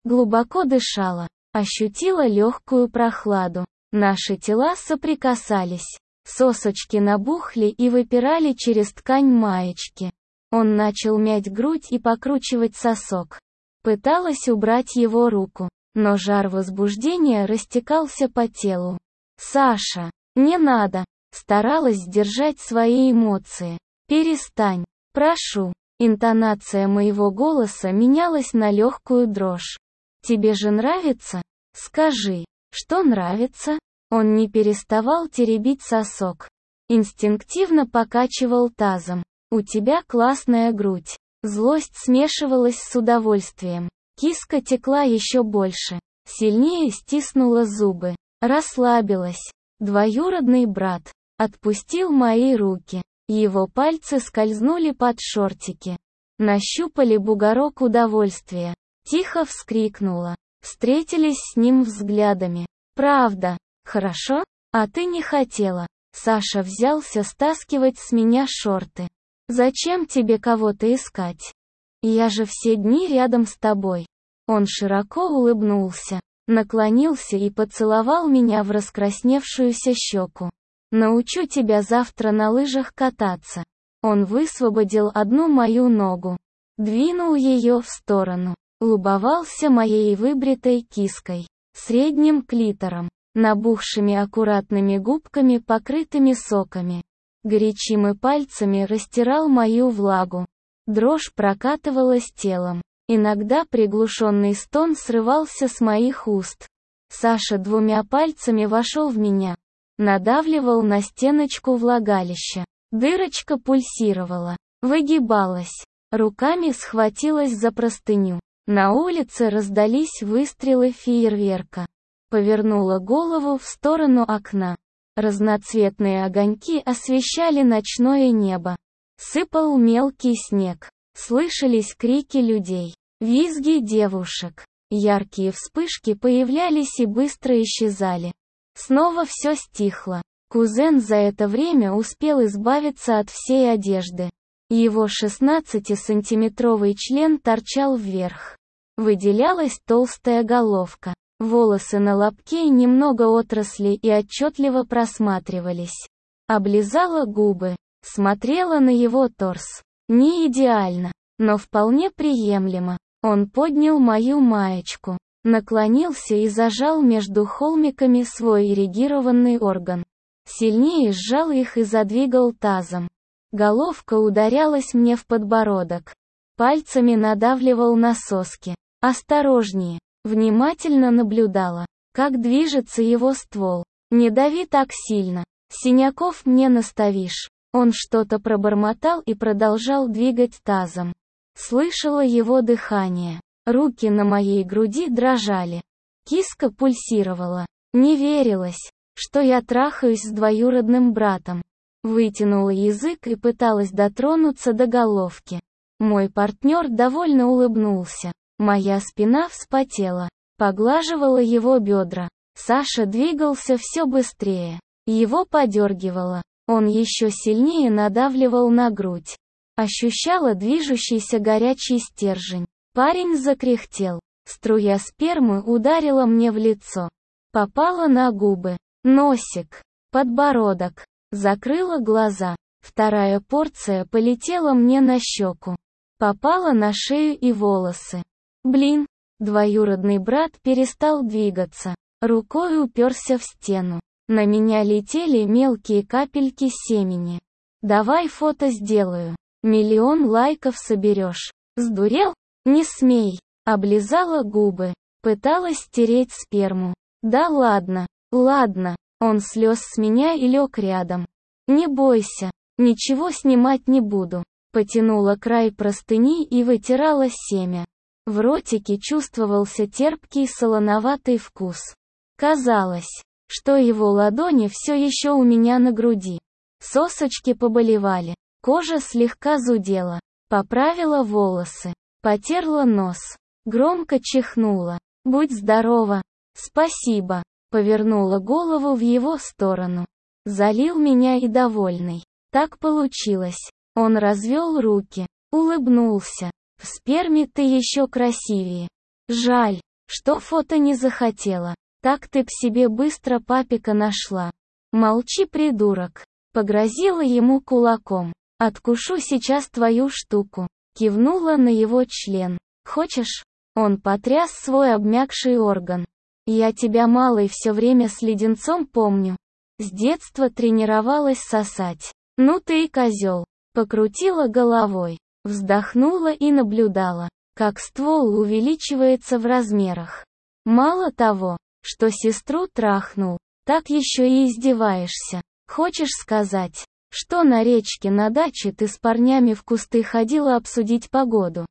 Speaker 1: Глубоко дышала, ощутила легкую прохладу. Наши тела соприкасались. Сосочки набухли и выпирали через ткань маечки. Он начал мять грудь и покручивать сосок. Пыталась убрать его руку, но жар возбуждения растекался по телу. «Саша, не надо!» Старалась сдержать свои эмоции. «Перестань, прошу». Интонация моего голоса менялась на легкую дрожь. «Тебе же нравится? Скажи, что нравится?» Он не переставал теребить сосок. Инстинктивно покачивал тазом. «У тебя классная грудь». Злость смешивалась с удовольствием. Киска текла еще больше. Сильнее стиснула зубы. Расслабилась. Двоюродный брат отпустил мои руки. Его пальцы скользнули под шортики. Нащупали бугорок удовольствия. Тихо вскрикнула. Встретились с ним взглядами. «Правда? Хорошо? А ты не хотела». Саша взялся стаскивать с меня шорты. «Зачем тебе кого-то искать? Я же все дни рядом с тобой». Он широко улыбнулся, наклонился и поцеловал меня в раскрасневшуюся щеку. «Научу тебя завтра на лыжах кататься». Он высвободил одну мою ногу, двинул ее в сторону, любовался моей выбритой киской, средним клитором, набухшими аккуратными губками, покрытыми соками. Горячим и пальцами растирал мою влагу. Дрожь прокатывалась телом. Иногда приглушенный стон срывался с моих уст. Саша двумя пальцами вошел в меня. Надавливал на стеночку влагалища. Дырочка пульсировала. Выгибалась. Руками схватилась за простыню. На улице раздались выстрелы фейерверка. Повернула голову в сторону окна. Разноцветные огоньки освещали ночное небо. Сыпал мелкий снег. Слышались крики людей, визги девушек. Яркие вспышки появлялись и быстро исчезали. Снова все стихло. Кузен за это время успел избавиться от всей одежды. Его 16-сантиметровый член торчал вверх. Выделялась толстая головка. Волосы на лобке немного отросли и отчетливо просматривались. Облизала губы, смотрела на его торс. Не идеально, но вполне приемлемо. Он поднял мою маечку, наклонился и зажал между холмиками свой эрегированный орган. Сильнее сжал их и задвигал тазом. Головка ударялась мне в подбородок. Пальцами надавливал на соски. Осторожнее. Внимательно наблюдала, как движется его ствол. «Не дави так сильно. Синяков мне наставишь». Он что-то пробормотал и продолжал двигать тазом. Слышала его дыхание. Руки на моей груди дрожали. Киска пульсировала. Не верилось, что я трахаюсь с двоюродным братом. Вытянула язык и пыталась дотронуться до головки. Мой партнер довольно улыбнулся. Моя спина вспотела. Поглаживала его бедра. Саша двигался все быстрее. Его подергивало. Он еще сильнее надавливал на грудь. Ощущала движущийся горячий стержень. Парень закряхтел. Струя спермы ударила мне в лицо. Попала на губы, носик, подбородок. Закрыла глаза. Вторая порция полетела мне на щеку. Попала на шею и волосы. Блин, двоюродный брат перестал двигаться. Рукой уперся в стену. На меня летели мелкие капельки семени. «Давай фото сделаю. 1 000 000 лайков соберешь». «Сдурел? Не смей». Облизала губы. Пыталась стереть сперму. «Да ладно, ладно». Он слез с меня и лег рядом. «Не бойся, ничего снимать не буду». Потянула край простыни и вытирала семя. В ротике чувствовался терпкий солоноватый вкус. Казалось, что его ладони все еще у меня на груди. Сосочки поболевали, кожа слегка зудела. Поправила волосы, потерла нос, громко чихнула. «Будь здорова». «Спасибо». Повернула голову в его сторону. Залил меня и довольный. Так получилось. Он развел руки, улыбнулся. «В сперме ты еще красивее. Жаль, что фото не захотела. Так ты б себе быстро папика нашла. Молчи, придурок. Погрозила ему кулаком. Откушу сейчас твою штуку. Кивнула на его член. Хочешь? Он потряс свой обмякший орган. Я тебя, малой, все время с леденцом помню. С детства тренировалась сосать. Ну ты и козел. Покрутила головой. Вздохнула и наблюдала, как ствол увеличивается в размерах. Мало того, что сестру трахнул, так еще и издеваешься. Хочешь сказать, что на речке на даче ты с парнями в кусты ходила обсудить погоду?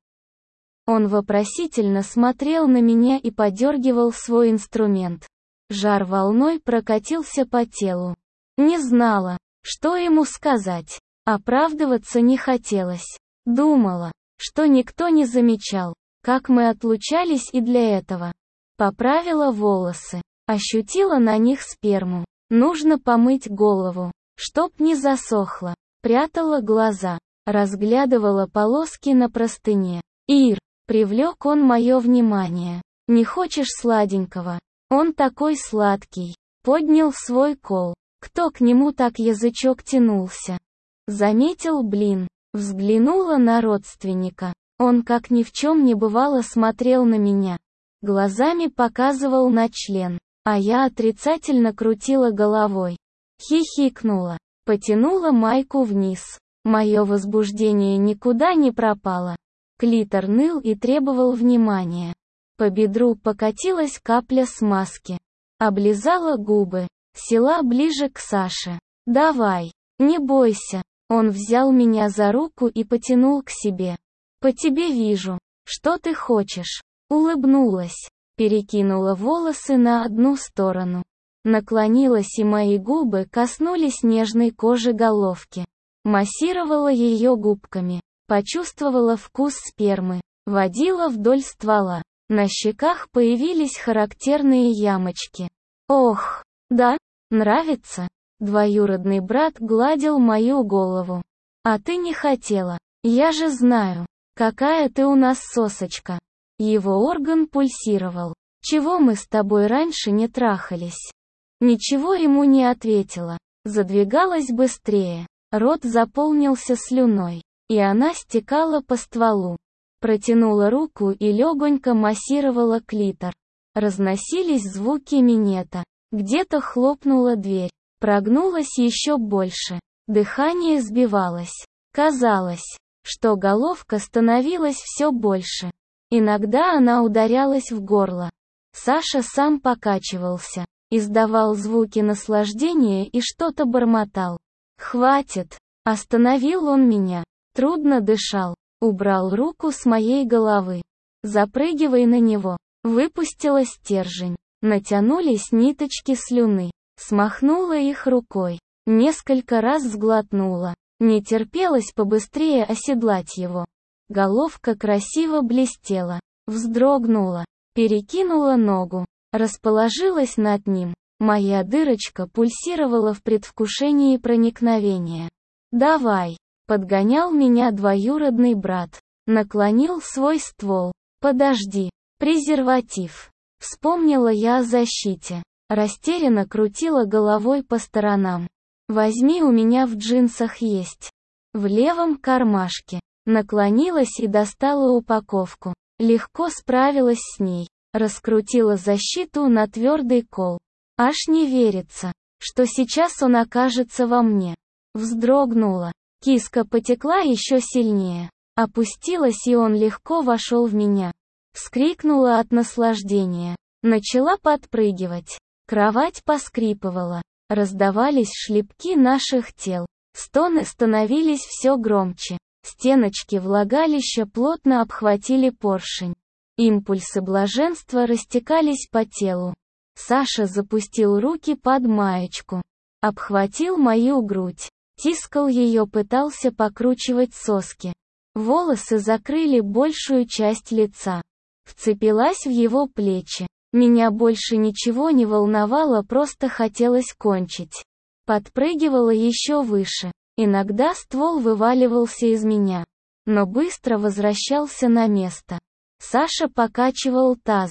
Speaker 1: Он вопросительно смотрел на меня и подергивал свой инструмент. Жар волной прокатился по телу. Не знала, что ему сказать. Оправдываться не хотелось. Думала, что никто не замечал, как мы отлучались, и для этого. Поправила волосы, ощутила на них сперму. Нужно помыть голову, чтоб не засохло. Прятала глаза, разглядывала полоски на простыне. «Ир!» — привлек он мое внимание. «Не хочешь сладенького? Он такой сладкий!» Поднял свой кол. Кто к нему так язычок тянулся? Заметил, блин. Взглянула на родственника. Он как ни в чем не бывало смотрел на меня. Глазами показывал на член, а я отрицательно крутила головой. Хихикнула, потянула майку вниз. Мое возбуждение никуда не пропало. Клитор ныл и требовал внимания. По бедру покатилась капля смазки. Облизала губы, села ближе к Саше. «Давай, не бойся». Он взял меня за руку и потянул к себе. «По тебе вижу, что ты хочешь». Улыбнулась, перекинула волосы на одну сторону. Наклонилась, и мои губы коснулись нежной кожи головки. Массировала ее губками, почувствовала вкус спермы, водила вдоль ствола. На щеках появились характерные ямочки. «Ох, да? Нравится?» Двоюродный брат гладил мою голову. «А ты не хотела. Я же знаю, какая ты у нас сосочка». Его орган пульсировал. «Чего мы с тобой раньше не трахались?» Ничего ему не ответила. Задвигалась быстрее. Рот заполнился слюной, и она стекала по стволу. Протянула руку и легонько массировала клитор. Разносились звуки минета. Где-то хлопнула дверь. Прогнулась еще больше. Дыхание сбивалось. Казалось, что головка становилась все больше. Иногда она ударялась в горло. Саша сам покачивался, издавал звуки наслаждения и что-то бормотал. «Хватит!» Остановил он меня. Трудно дышал. Убрал руку с моей головы. «Запрыгивай на него». Выпустила стержень. Натянулись ниточки слюны. Смахнула их рукой. Несколько раз сглотнула. Не терпелось побыстрее оседлать его. Головка красиво блестела. Вздрогнула. Перекинула ногу. Расположилась над ним. Моя дырочка пульсировала в предвкушении проникновения. «Давай!» — подгонял меня двоюродный брат. Наклонил свой ствол. «Подожди. Презерватив». Вспомнила я о защите. Растерянно крутила головой по сторонам. «Возьми, у меня в джинсах есть». В левом кармашке. Наклонилась и достала упаковку. Легко справилась с ней. Раскрутила защиту на твердый кол. Аж не верится, что сейчас он окажется во мне. Вздрогнула. Киска потекла еще сильнее. Опустилась, и он легко вошел в меня. Вскрикнула от наслаждения. Начала подпрыгивать. Кровать поскрипывала. Раздавались шлепки наших тел. Стоны становились все громче. Стеночки влагалища плотно обхватили поршень. Импульсы блаженства растекались по телу. Саша запустил руки под маечку. Обхватил мою грудь. Тискал ее, пытался покручивать соски. Волосы закрыли большую часть лица. Вцепилась в его плечи. Меня больше ничего не волновало, просто хотелось кончить. Подпрыгивала еще выше. Иногда ствол вываливался из меня, но быстро возвращался на место. Саша покачивал тазом.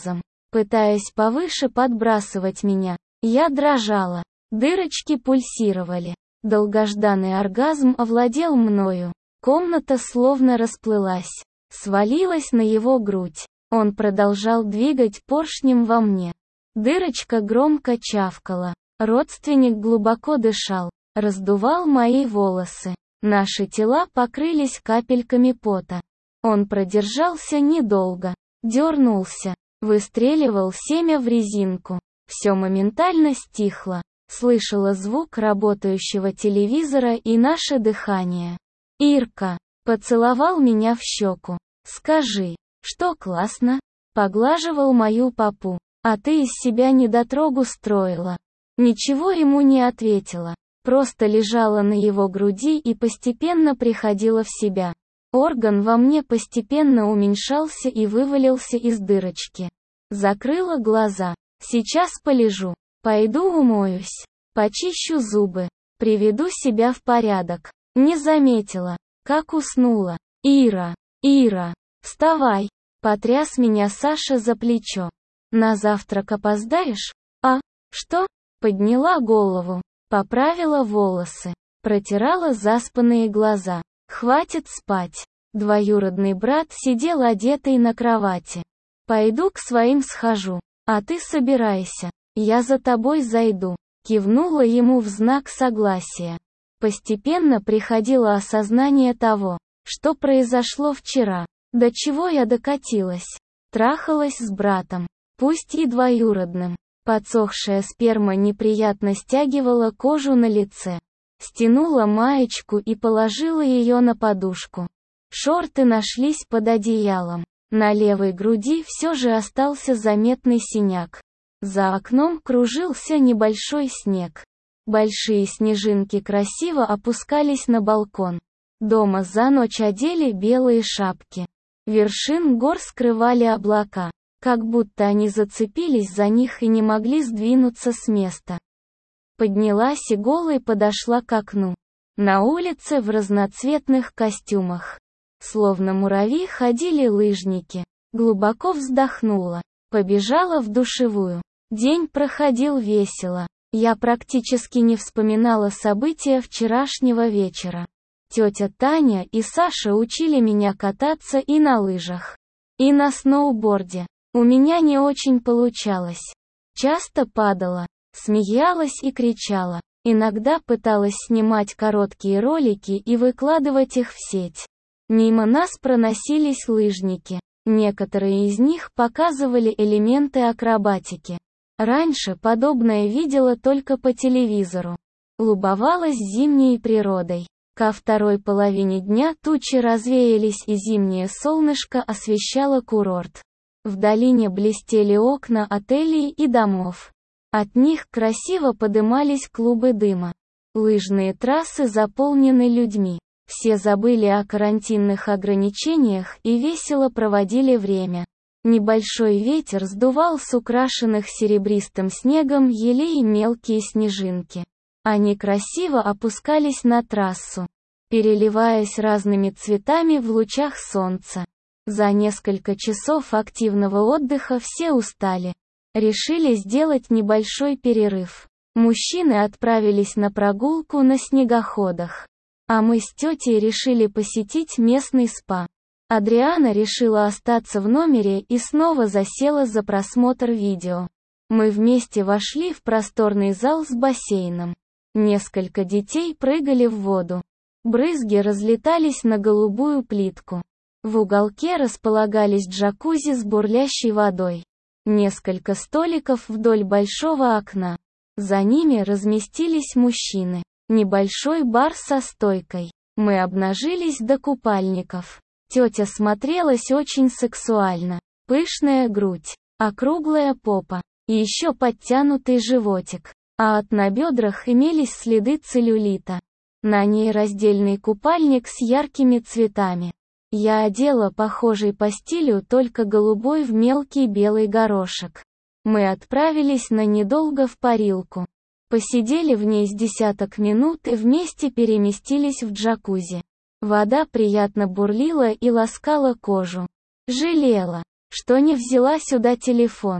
Speaker 1: пытаясь повыше подбрасывать меня. Я дрожала. Дырочки пульсировали. Долгожданный оргазм овладел мною. Комната словно расплылась. Свалилась на его грудь. Он продолжал двигать поршнем во мне. Дырочка громко чавкала. Родственник глубоко дышал. Раздувал мои волосы. Наши тела покрылись капельками пота. Он продержался недолго. Дернулся. Выстреливал семя в резинку. Все моментально стихло. Слышала звук работающего телевизора и наше дыхание. «Ирка!» Поцеловал меня в щеку. «Скажи, что классно?» Поглаживал мою попу. «А ты из себя недотрогу строила». Ничего ему не ответила. Просто лежала на его груди и постепенно приходила в себя. Орган во мне постепенно уменьшался и вывалился из дырочки. Закрыла глаза. Сейчас полежу. Пойду умоюсь. Почищу зубы. Приведу себя в порядок. Не заметила, как уснула. «Ира! Ира! Вставай!» Потряс меня Саша за плечо. «На завтрак опоздаешь?» «А? Что?» Подняла голову. Поправила волосы. Протирала заспанные глаза. «Хватит спать». Двоюродный брат сидел одетый на кровати. «Пойду к своим схожу. А ты собирайся. Я за тобой зайду». Кивнула ему в знак согласия. Постепенно приходило осознание того, что произошло вчера. До чего я докатилась. Трахалась с братом. Пусть и двоюродным. Подсохшая сперма неприятно стягивала кожу на лице. Стянула маечку и положила ее на подушку. Шорты нашлись под одеялом. На левой груди все же остался заметный синяк. За окном кружился небольшой снег. Большие снежинки красиво опускались на балкон. Дома за ночь одели белые шапки. Вершин гор скрывали облака, как будто они зацепились за них и не могли сдвинуться с места. Поднялась и голой подошла к окну. На улице в разноцветных костюмах. Словно муравьи ходили лыжники. Глубоко вздохнула. Побежала в душевую. День проходил весело. Я практически не вспоминала события вчерашнего вечера. Тетя Таня и Саша учили меня кататься и на лыжах, и на сноуборде. У меня не очень получалось. Часто падала, смеялась и кричала. Иногда пыталась снимать короткие ролики и выкладывать их в сеть. Мимо нас проносились лыжники. Некоторые из них показывали элементы акробатики. Раньше подобное видела только по телевизору. Любовалась зимней природой. Ко второй половине дня тучи развеялись и зимнее солнышко освещало курорт. В долине блестели окна отелей и домов. От них красиво подымались клубы дыма. Лыжные трассы заполнены людьми. Все забыли о карантинных ограничениях и весело проводили время. Небольшой ветер сдувал с украшенных серебристым снегом елей мелкие снежинки. Они красиво опускались на трассу, переливаясь разными цветами в лучах солнца. За несколько часов активного отдыха все устали. Решили сделать небольшой перерыв. Мужчины отправились на прогулку на снегоходах. А мы с тетей решили посетить местный спа. Адриана решила остаться в номере и снова засела за просмотр видео. Мы вместе вошли в просторный зал с бассейном. Несколько детей прыгали в воду. Брызги разлетались на голубую плитку. В уголке располагались джакузи с бурлящей водой. Несколько столиков вдоль большого окна. За ними разместились мужчины. Небольшой бар со стойкой. Мы обнажились до купальников. Тетя смотрелась очень сексуально. Пышная грудь, округлая попа, и еще подтянутый животик. А на бедрах имелись следы целлюлита. На ней раздельный купальник с яркими цветами. Я одела похожий по стилю только голубой в мелкий белый горошек. Мы отправились на недолго в парилку. Посидели в ней с десяток минут и вместе переместились в джакузи. Вода приятно бурлила и ласкала кожу. Жалела, что не взяла сюда телефон.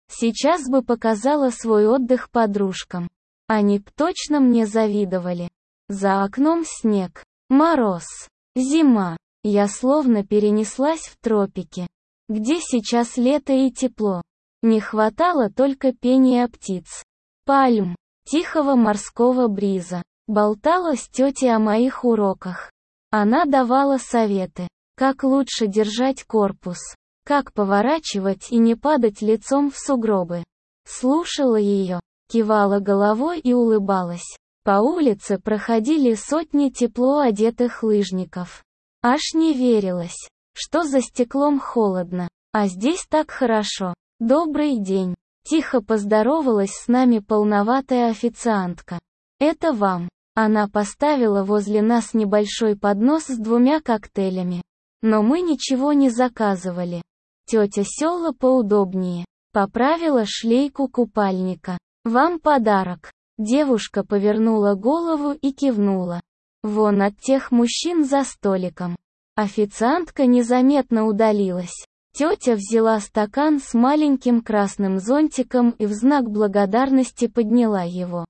Speaker 1: Сейчас бы показала свой отдых подружкам. Они б точно мне завидовали. За окном снег, мороз, зима. Я словно перенеслась в тропики, где сейчас лето и тепло. Не хватало только пения птиц, пальм, тихого морского бриза. Болтала с тетей о моих уроках. Она давала советы, как лучше держать корпус, как поворачивать и не падать лицом в сугробы. Слушала ее, кивала головой и улыбалась. По улице проходили сотни тепло одетых лыжников. Аж не верилось, что за стеклом холодно, а здесь так хорошо. «Добрый день!» Тихо поздоровалась с нами полноватая официантка. «Это вам». Она поставила возле нас небольшой поднос с 2 коктейлями. Но мы ничего не заказывали. Тетя села поудобнее, поправила шлейку купальника. «Вам подарок». Девушка повернула голову и кивнула. «Вон от тех мужчин за столиком». Официантка незаметно удалилась. Тетя взяла стакан с маленьким красным зонтиком и в знак благодарности подняла его.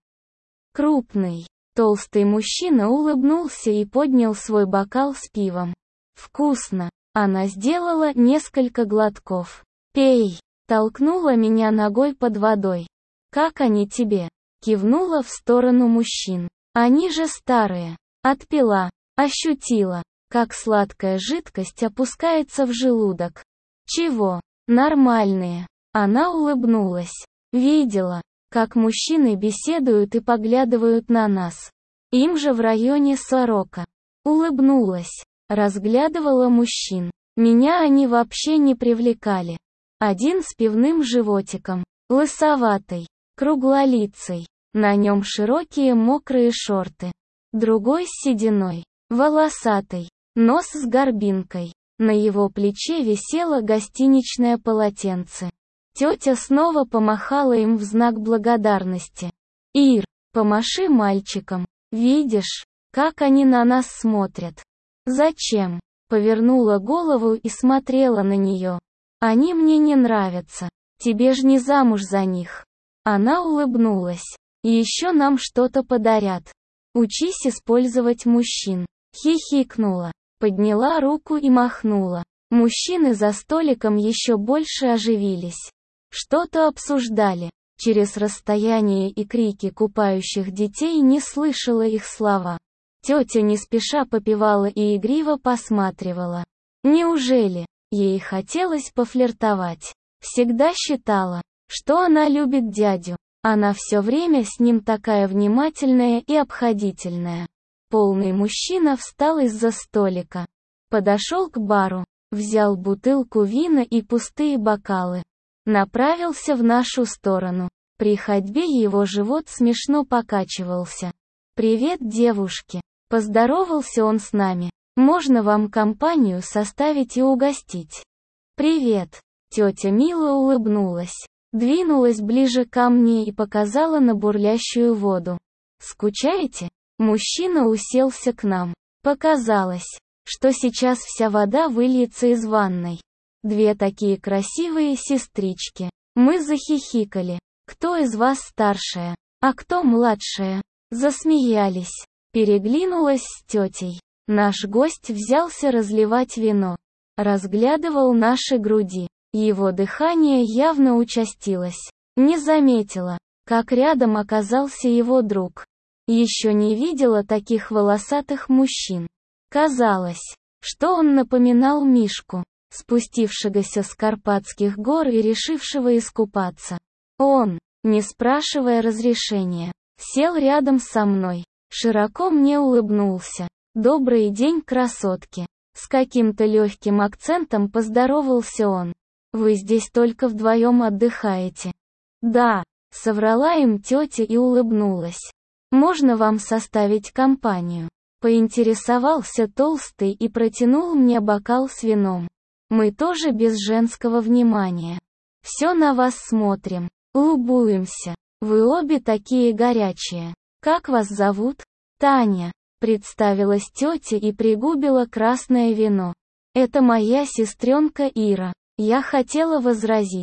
Speaker 1: Крупный, толстый мужчина улыбнулся и поднял свой бокал с пивом. «Вкусно!» Она сделала несколько глотков. «Пей!» Толкнула меня ногой под водой. «Как они тебе?» Кивнула в сторону мужчин. «Они же старые!» Отпила, ощутила, как сладкая жидкость опускается в желудок. «Чего? Нормальные!» Она улыбнулась. Видела, как мужчины беседуют и поглядывают на нас. Им же в районе 40. Улыбнулась. Разглядывала мужчин. Меня они вообще не привлекали. Один с пивным животиком, лысоватый, круглолицый. На нем широкие мокрые шорты. Другой с сединой, волосатый, нос с горбинкой. На его плече висело гостиничное полотенце. Тетя снова помахала им в знак благодарности. «Ир, помаши мальчикам. Видишь, как они на нас смотрят?» «Зачем?» Повернула голову и смотрела на нее. «Они мне не нравятся. Тебе ж не замуж за них». Она улыбнулась. «И еще нам что-то подарят. Учись использовать мужчин». Хихикнула. Подняла руку и махнула. Мужчины за столиком еще больше оживились. Что-то обсуждали. Через расстояние и крики купающих детей не слышала их слова. Тетя не спеша попивала и игриво посматривала. Неужели ей хотелось пофлиртовать? Всегда считала, что она любит дядю. Она все время с ним такая внимательная и обходительная. Полный мужчина встал из-за столика. Подошел к бару, взял бутылку вина и пустые бокалы. Направился в нашу сторону. При ходьбе его живот смешно покачивался. «Привет, девушки!» Поздоровался он с нами. «Можно вам компанию составить и угостить?» «Привет!» Тетя мило улыбнулась. Двинулась ближе ко мне и показала на бурлящую воду. «Скучаете?» Мужчина уселся к нам. Показалось, что сейчас вся вода выльется из ванной. 2 такие красивые сестрички. Мы захихикали. «Кто из вас старшая, а кто младшая?» Засмеялись. Переглянулась с тетей. Наш гость взялся разливать вино. Разглядывал наши груди. Его дыхание явно участилось. Не заметила, как рядом оказался его друг. Еще не видела таких волосатых мужчин. Казалось, что он напоминал Мишку, спустившегося с Карпатских гор и решившего искупаться. Он, не спрашивая разрешения, сел рядом со мной, широко мне улыбнулся. «Добрый день, красотки!» С каким-то легким акцентом поздоровался он. «Вы здесь только вдвоем отдыхаете?» «Да», — соврала им тетя и улыбнулась. «Можно вам составить компанию?» Поинтересовался толстый и протянул мне бокал с вином. «Мы тоже без женского внимания. Все на вас смотрим, любуемся. Вы обе такие горячие. Как вас зовут?» «Таня», — представилась тетя и пригубила красное вино. «Это моя сестренка Ира». Я хотела возразить,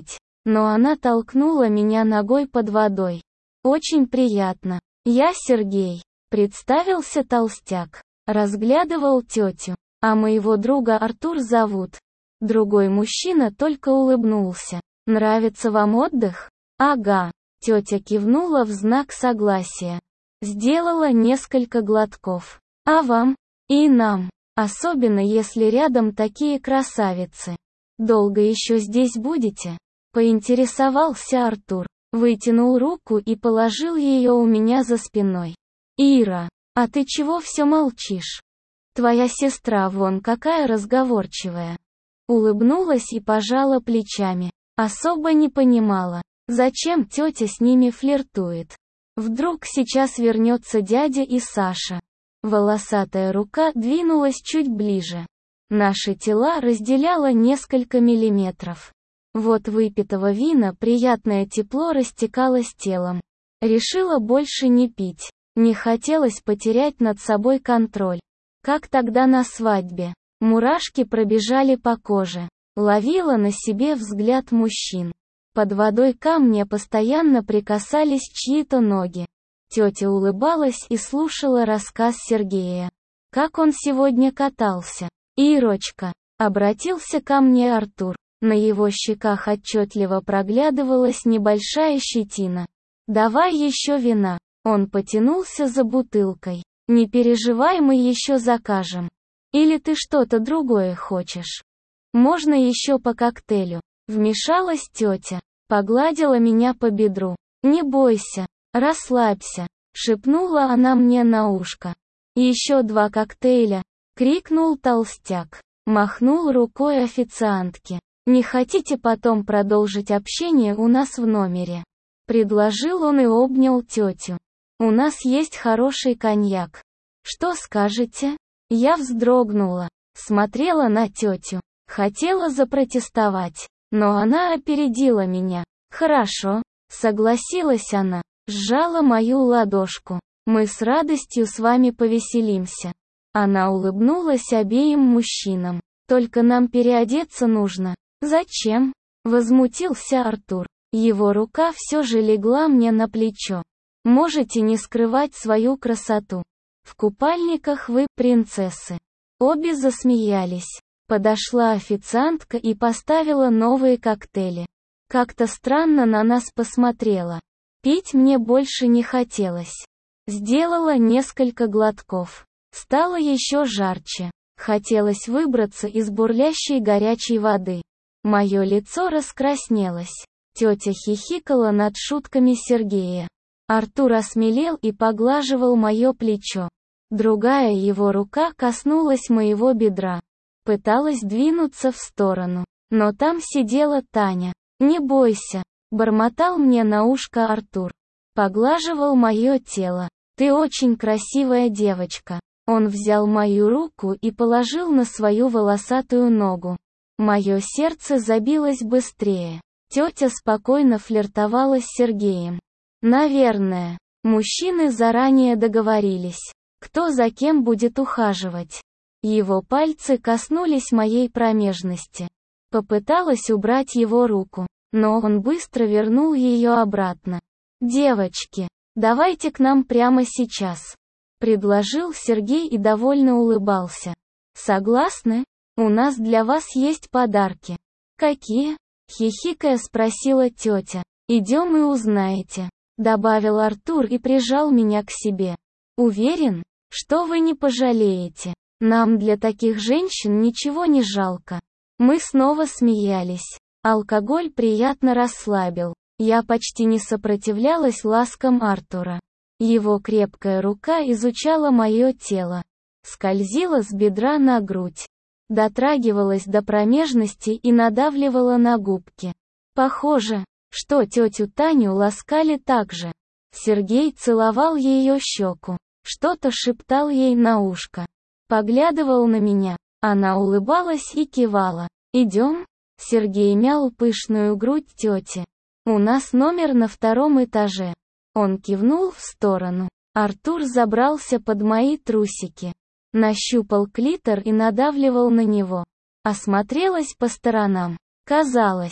Speaker 1: но она толкнула меня ногой под водой. «Очень приятно. Я Сергей», — представился толстяк. Разглядывал тетю. «А моего друга Артур зовут». Другой мужчина только улыбнулся. «Нравится вам отдых?» «Ага». Тетя кивнула в знак согласия. Сделала несколько глотков. «А вам?» «И нам. Особенно если рядом такие красавицы. Долго еще здесь будете?» Поинтересовался Артур. Вытянул руку и положил ее у меня за спиной. «Ира, а ты чего все молчишь? Твоя сестра вон какая разговорчивая». Улыбнулась и пожала плечами. Особо не понимала, зачем тетя с ними флиртует. Вдруг сейчас вернется дядя и Саша. Волосатая рука двинулась чуть ближе. Наши тела разделяло несколько миллиметров. Вот выпитого вина приятное тепло растекалось телом. Решила больше не пить. Не хотелось потерять над собой контроль. Как тогда на свадьбе. Мурашки пробежали по коже. Ловила на себе взгляд мужчин. Под водой ко мне постоянно прикасались чьи-то ноги. Тетя улыбалась и слушала рассказ Сергея. Как он сегодня катался. «Ирочка», — обратился ко мне Артур. На его щеках отчетливо проглядывалась небольшая щетина. «Давай еще вина». Он потянулся за бутылкой. «Не переживай, мы еще закажем. Или ты что-то другое хочешь? Можно еще по коктейлю». Вмешалась тетя. Погладила меня по бедру. «Не бойся, расслабься», — шепнула она мне на ушко. «Еще 2 коктейля», — крикнул толстяк. Махнул рукой официантке. «Не хотите потом продолжить общение у нас в номере?» Предложил он и обнял тетю. «У нас есть хороший коньяк. Что скажете?» Я вздрогнула. Смотрела на тетю. Хотела запротестовать. Но она опередила меня. «Хорошо», — согласилась она. Сжала мою ладошку. «Мы с радостью с вами повеселимся». Она улыбнулась обеим мужчинам. «Только нам переодеться нужно». «Зачем?» — возмутился Артур. Его рука все же легла мне на плечо. «Можете не скрывать свою красоту. В купальниках вы принцессы». Обе засмеялись. Подошла официантка и поставила новые коктейли. Как-то странно на нас посмотрела. Пить мне больше не хотелось. Сделала несколько глотков. Стало еще жарче. Хотелось выбраться из бурлящей горячей воды. Мое лицо раскраснелось. Тетя хихикала над шутками Сергея. Артур осмелел и поглаживал мое плечо. Другая его рука коснулась моего бедра. Пыталась двинуться в сторону. Но там сидела Таня. «Не бойся», — бормотал мне на ушко Артур. Поглаживал мое тело. «Ты очень красивая девочка». Он взял мою руку и положил на свою волосатую ногу. Мое сердце забилось быстрее. Тетя спокойно флиртовала с Сергеем. Наверное, мужчины заранее договорились, кто за кем будет ухаживать. Его пальцы коснулись моей промежности. Попыталась убрать его руку, но он быстро вернул ее обратно. «Девочки, давайте к нам прямо сейчас», — предложил Сергей и довольно улыбался. «Согласны? У нас для вас есть подарки». «Какие?» — хихикая спросила тетя. «Идем и узнаете», — добавил Артур и прижал меня к себе. «Уверен, что вы не пожалеете. Нам для таких женщин ничего не жалко». Мы снова смеялись. Алкоголь приятно расслабил. Я почти не сопротивлялась ласкам Артура. Его крепкая рука изучала мое тело. Скользила с бедра на грудь. Дотрагивалась до промежности и надавливала на губки. Похоже, что тетю Таню ласкали так же. Сергей целовал ее щеку. Что-то шептал ей на ушко. Поглядывал на меня. Она улыбалась и кивала. «Идем?» Сергей мял пышную грудь тети. «У нас номер на 2 этаже». Он кивнул в сторону. Артур забрался под мои трусики. Нащупал клитор и надавливал на него. Осмотрелась по сторонам. Казалось,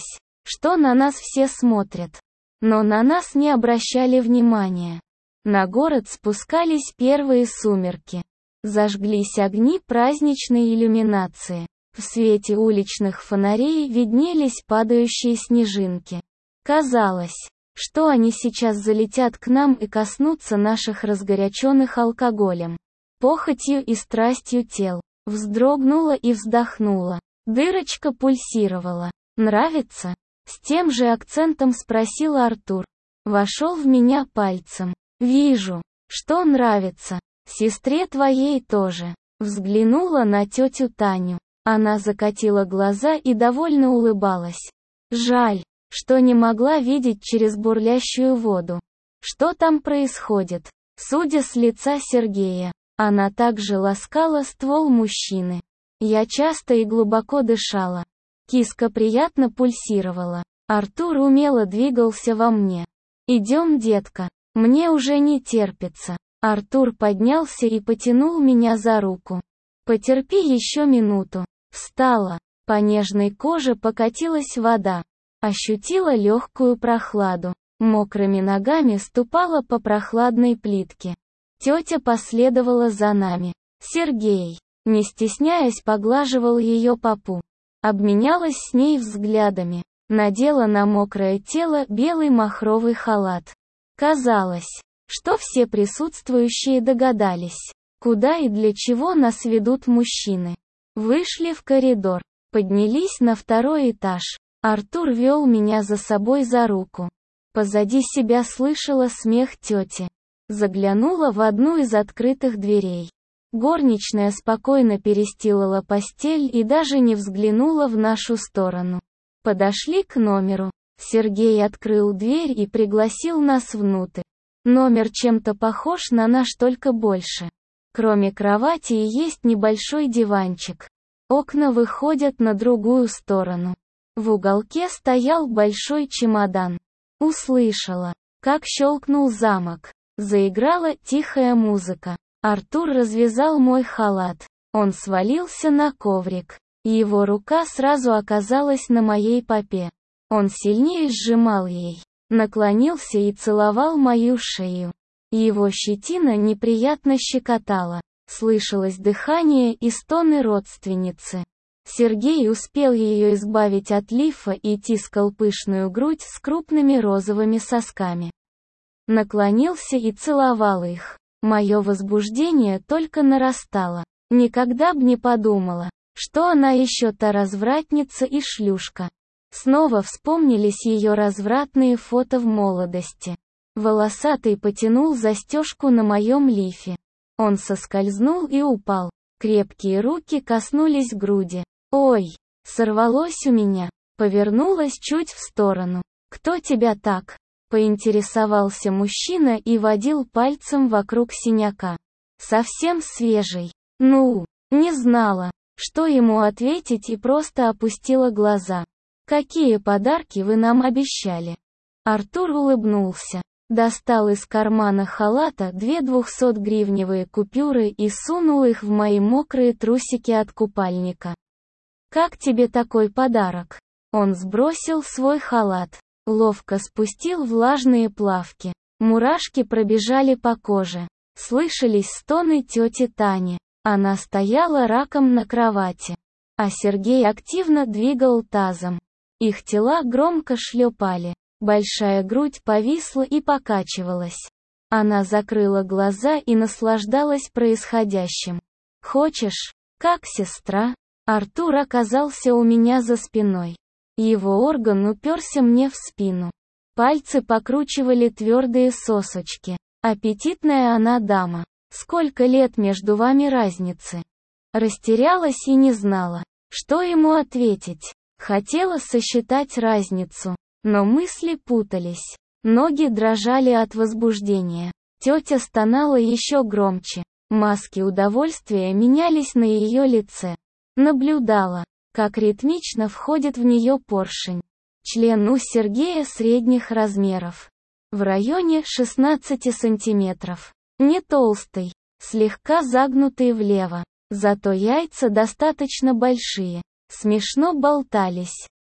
Speaker 1: что на нас все смотрят. Но на нас не обращали внимания. На город спускались первые сумерки. Зажглись огни праздничной иллюминации. В свете уличных фонарей виднелись падающие снежинки. Казалось, что они сейчас залетят к нам и коснутся наших разгоряченных алкоголем, похотью и страстью тел. Вздрогнула и вздохнула. Дырочка пульсировала. «Нравится?» С тем же акцентом спросил Артур. Вошел в меня пальцем. «Вижу, что нравится. Сестре твоей тоже». Взглянула на тетю Таню. Она закатила глаза и довольно улыбалась. Жаль, что не могла видеть через бурлящую воду. Что там происходит? Судя с лица Сергея, она также ласкала ствол мужчины. Я часто и глубоко дышала. Киска приятно пульсировала. Артур умело двигался во мне. «Идем, детка. Мне уже не терпится». Артур поднялся и потянул меня за руку. «Потерпи еще минуту». Встала. По нежной коже покатилась вода. Ощутила легкую прохладу. Мокрыми ногами ступала по прохладной плитке. Тетя последовала за нами. Сергей, не стесняясь, поглаживал ее попу. Обменялась с ней взглядами. Надела на мокрое тело белый махровый халат. Казалось, что все присутствующие догадались, куда и для чего нас ведут мужчины. Вышли в коридор, поднялись на второй этаж. Артур вел меня за собой за руку. Позади себя слышала смех тети. Заглянула в одну из открытых дверей. Горничная спокойно перестилала постель и даже не взглянула в нашу сторону. Подошли к номеру. Сергей открыл дверь и пригласил нас внутрь. Номер чем-то похож на наш, только больше. Кроме кровати есть небольшой диванчик. Окна выходят на другую сторону. В уголке стоял большой чемодан. Услышала, как щелкнул замок. Заиграла тихая музыка. Артур развязал мой халат. Он свалился на коврик. Его рука сразу оказалась на моей попе. Он сильнее сжимал ей. Наклонился и целовал мою шею. Его щетина неприятно щекотала. Слышалось дыхание и стоны родственницы. Сергей успел ее избавить от лифа и тискал пышную грудь с крупными розовыми сосками. Наклонился и целовал их. Мое возбуждение только нарастало. Никогда б не подумала, что она еще та развратница и шлюшка. Снова вспомнились ее развратные фото в молодости. Волосатый потянул застежку на моем лифе. Он соскользнул и упал. Крепкие руки коснулись груди. «Ой!» Сорвалось у меня. Повернулась чуть в сторону. «Кто тебя так?» Поинтересовался мужчина и водил пальцем вокруг синяка. Совсем свежий. Ну, не знала, что ему ответить, и просто опустила глаза. «Какие подарки вы нам обещали?» Артур улыбнулся. Достал из кармана халата 2 200-гривневые купюры и сунул их в мои мокрые трусики от купальника. «Как тебе такой подарок?» Он сбросил свой халат. Ловко спустил влажные плавки. Мурашки пробежали по коже. Слышались стоны тети Тани. Она стояла раком на кровати. А Сергей активно двигал тазом. Их тела громко шлепали. Большая грудь повисла и покачивалась. Она закрыла глаза и наслаждалась происходящим. «Хочешь, как сестра?» Артур оказался у меня за спиной. Его орган уперся мне в спину. Пальцы покручивали твердые сосочки. «Аппетитная она дама. Сколько лет между вами разницы?» Растерялась и не знала, что ему ответить. Хотела сосчитать разницу, но мысли путались. Ноги дрожали от возбуждения. Тетя стонала еще громче. Маски удовольствия менялись на ее лице. Наблюдала, как ритмично входит в нее поршень. Член у Сергея средних размеров. В районе 16 сантиметров. Не толстый, слегка загнутый влево. Зато яйца достаточно большие. Смешно болтались.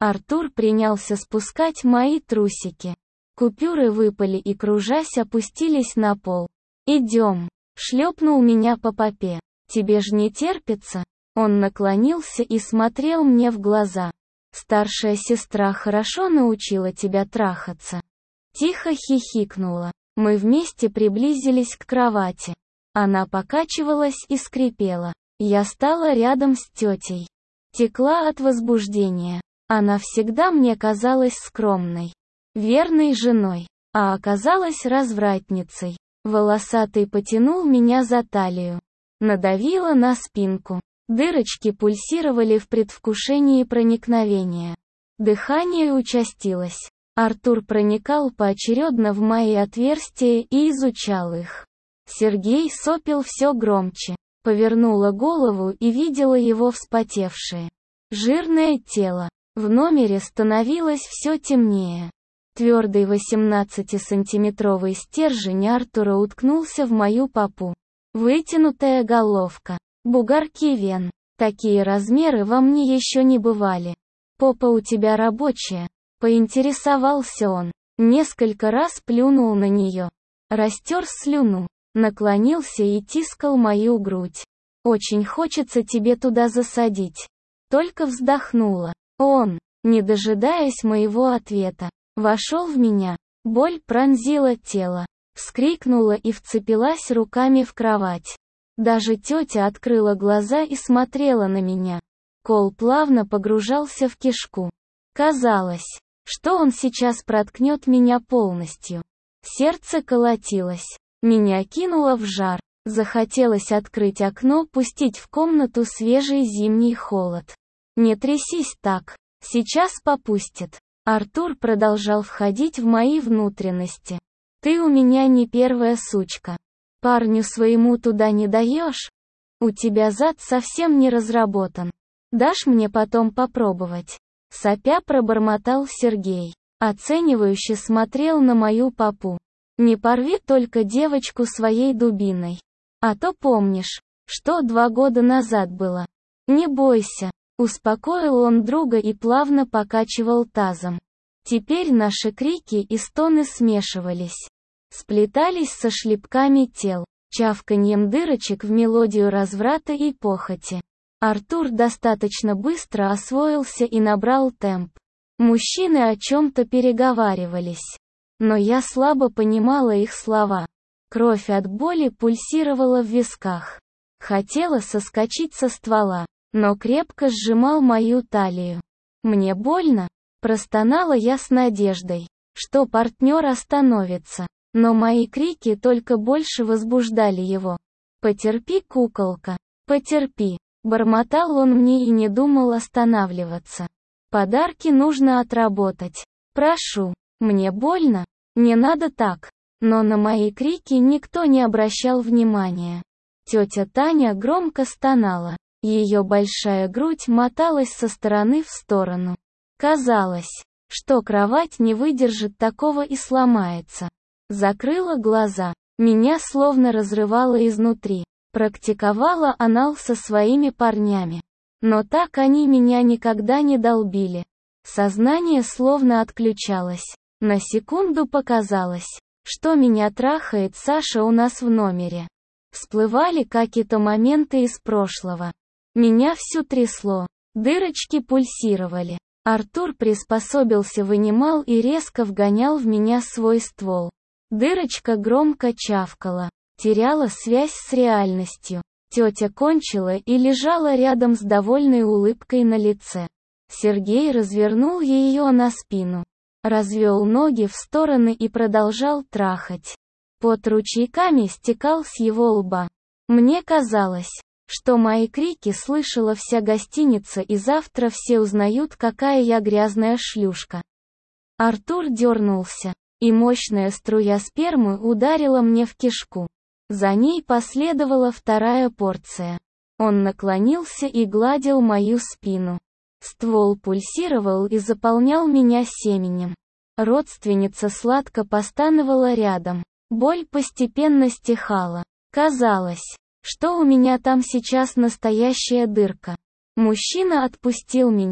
Speaker 1: Артур принялся спускать мои трусики. Купюры выпали и, кружась, опустились на пол. «Идем», — шлепнул меня по попе. «Тебе ж не терпится?» Он наклонился и смотрел мне в глаза. «Старшая сестра хорошо научила тебя трахаться?» Тихо хихикнула. Мы вместе приблизились к кровати. Она покачивалась и скрипела. Я стала рядом с тетей. Текла от возбуждения. Она всегда мне казалась скромной, верной женой, а оказалась развратницей. Волосатый потянул меня за талию. Надавила на спинку. Дырочки пульсировали в предвкушении проникновения. Дыхание участилось. Артур проникал поочередно в мои отверстия и изучал их. Сергей сопел все громче. Повернула голову и видела его вспотевшее, жирное тело. В номере становилось все темнее. Твердый 18-сантиметровый стержень Артура уткнулся в мою попу. Вытянутая головка. Бугорки вен. Такие размеры во мне еще не бывали. «Попа у тебя рабочая?» — поинтересовался он. Несколько раз плюнул на нее. Растер слюну. Наклонился и тискал мою грудь. «Очень хочется тебе туда засадить». Только вздохнула. Он, не дожидаясь моего ответа, вошел в меня. Боль пронзила тело. Вскрикнула и вцепилась руками в кровать. Даже тетя открыла глаза и смотрела на меня. Кол плавно погружался в кишку. Казалось, что он сейчас проткнет меня полностью. Сердце колотилось. Меня кинуло в жар. Захотелось открыть окно, пустить в комнату свежий зимний холод. «Не трясись так. Сейчас попустит». Артур продолжал входить в мои внутренности. «Ты у меня не первая сучка. Парню своему туда не даешь? У тебя зад совсем не разработан. Дашь мне потом попробовать?» Сопя пробормотал Сергей. Оценивающе смотрел на мою попу. «Не порви только девочку своей дубиной. А то помнишь, что 2 года назад было. Не бойся», — успокоил он друга и плавно покачивал тазом. Теперь наши крики и стоны смешивались. Сплетались со шлепками тел, чавканьем дырочек в мелодию разврата и похоти. Артур достаточно быстро освоился и набрал темп. Мужчины о чем-то переговаривались. Но я слабо понимала их слова. Кровь от боли пульсировала в висках. Хотела соскочить со ствола, но крепко сжимал мою талию. «Мне больно?» – простонала я с надеждой, что партнер остановится. Но мои крики только больше возбуждали его. «Потерпи, куколка, потерпи», – бормотал он мне и не думал останавливаться. «Подарки нужно отработать. Прошу, мне больно? Не надо так». Но на мои крики никто не обращал внимания. Тетя Таня громко стонала. Ее большая грудь моталась со стороны в сторону. Казалось, что кровать не выдержит такого и сломается. Закрыла глаза. Меня словно разрывало изнутри. Практиковала анал со своими парнями. Но так они меня никогда не долбили. Сознание словно отключалось. На секунду показалось, что меня трахает Саша у нас в номере. Всплывали какие-то моменты из прошлого. Меня всю трясло. Дырочки пульсировали. Артур приспособился, вынимал и резко вгонял в меня свой ствол. Дырочка громко чавкала. Теряла связь с реальностью. Тетя кончила и лежала рядом с довольной улыбкой на лице. Сергей развернул ее на спину. Развел ноги в стороны и продолжал трахать. Пот ручейками стекал с его лба. Мне казалось, что мои крики слышала вся гостиница и завтра все узнают, какая я грязная шлюшка. Артур дернулся, и мощная струя спермы ударила мне в кишку. За ней последовала вторая порция. Он наклонился и гладил мою спину. Ствол пульсировал и заполнял меня семенем. Родственница сладко постановала рядом. Боль постепенно стихала. Казалось, что у меня там сейчас настоящая дырка. Мужчина отпустил меня,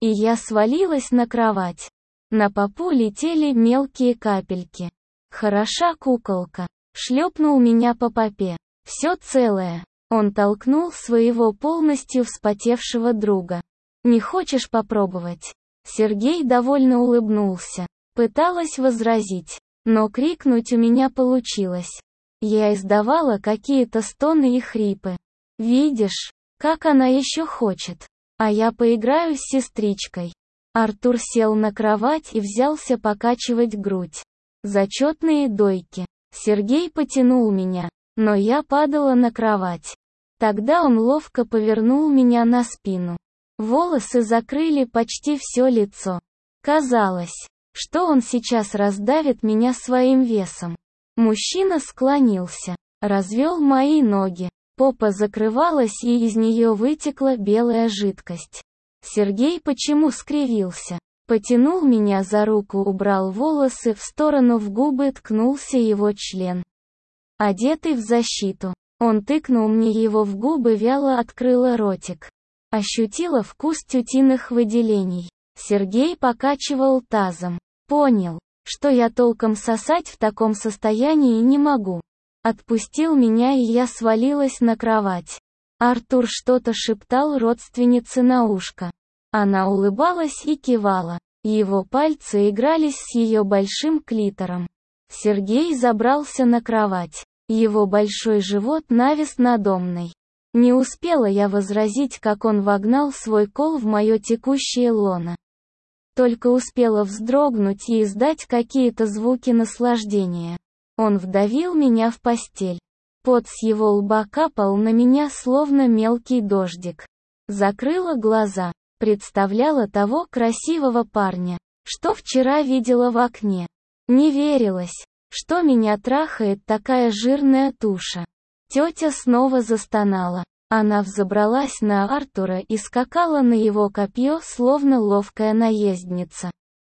Speaker 1: и я свалилась на кровать. На попу летели мелкие капельки. «Хороша куколка», шлепнул меня по попе. «Все целое». Он толкнул своего полностью вспотевшего друга. «Не хочешь попробовать?» Сергей довольно улыбнулся. Пыталась возразить, но крикнуть у меня получилось. Я издавала какие-то стоны и хрипы. «Видишь, как она еще хочет. А я поиграю с сестричкой». Артур сел на кровать и взялся покачивать грудь. Зачетные дойки. Сергей потянул меня, но я падала на кровать. Тогда он ловко повернул меня на спину. Волосы закрыли почти все лицо. Казалось, что он сейчас раздавит меня своим весом. Мужчина склонился, развел мои ноги. Попа закрывалась, и из нее вытекла белая жидкость. Сергей почему скривился? Потянул меня за руку, убрал волосы в сторону, в губы ткнулся его член. Одетый в защиту, он тыкнул мне его в губы, вяло открыла ротик. Ощутила вкус тютиных выделений. Сергей покачивал тазом. Понял, что я толком сосать в таком состоянии не могу. Отпустил меня, и я свалилась на кровать. Артур что-то шептал родственнице на ушко. Она улыбалась и кивала. Его пальцы игрались с ее большим клитором. Сергей забрался на кровать. Его большой живот навис надо мной. Не успела я возразить, как он вогнал свой кол в мое текущее лоно. Только успела вздрогнуть и издать какие-то звуки наслаждения. Он вдавил меня в постель. Пот с его лба капал на меня, словно мелкий дождик. Закрыла глаза, представляла того красивого парня, что вчера видела в окне. Не верилось, что меня трахает такая жирная туша. Тетя снова застонала. Она взобралась на Артура и скакала на его копье, словно ловкая наездница.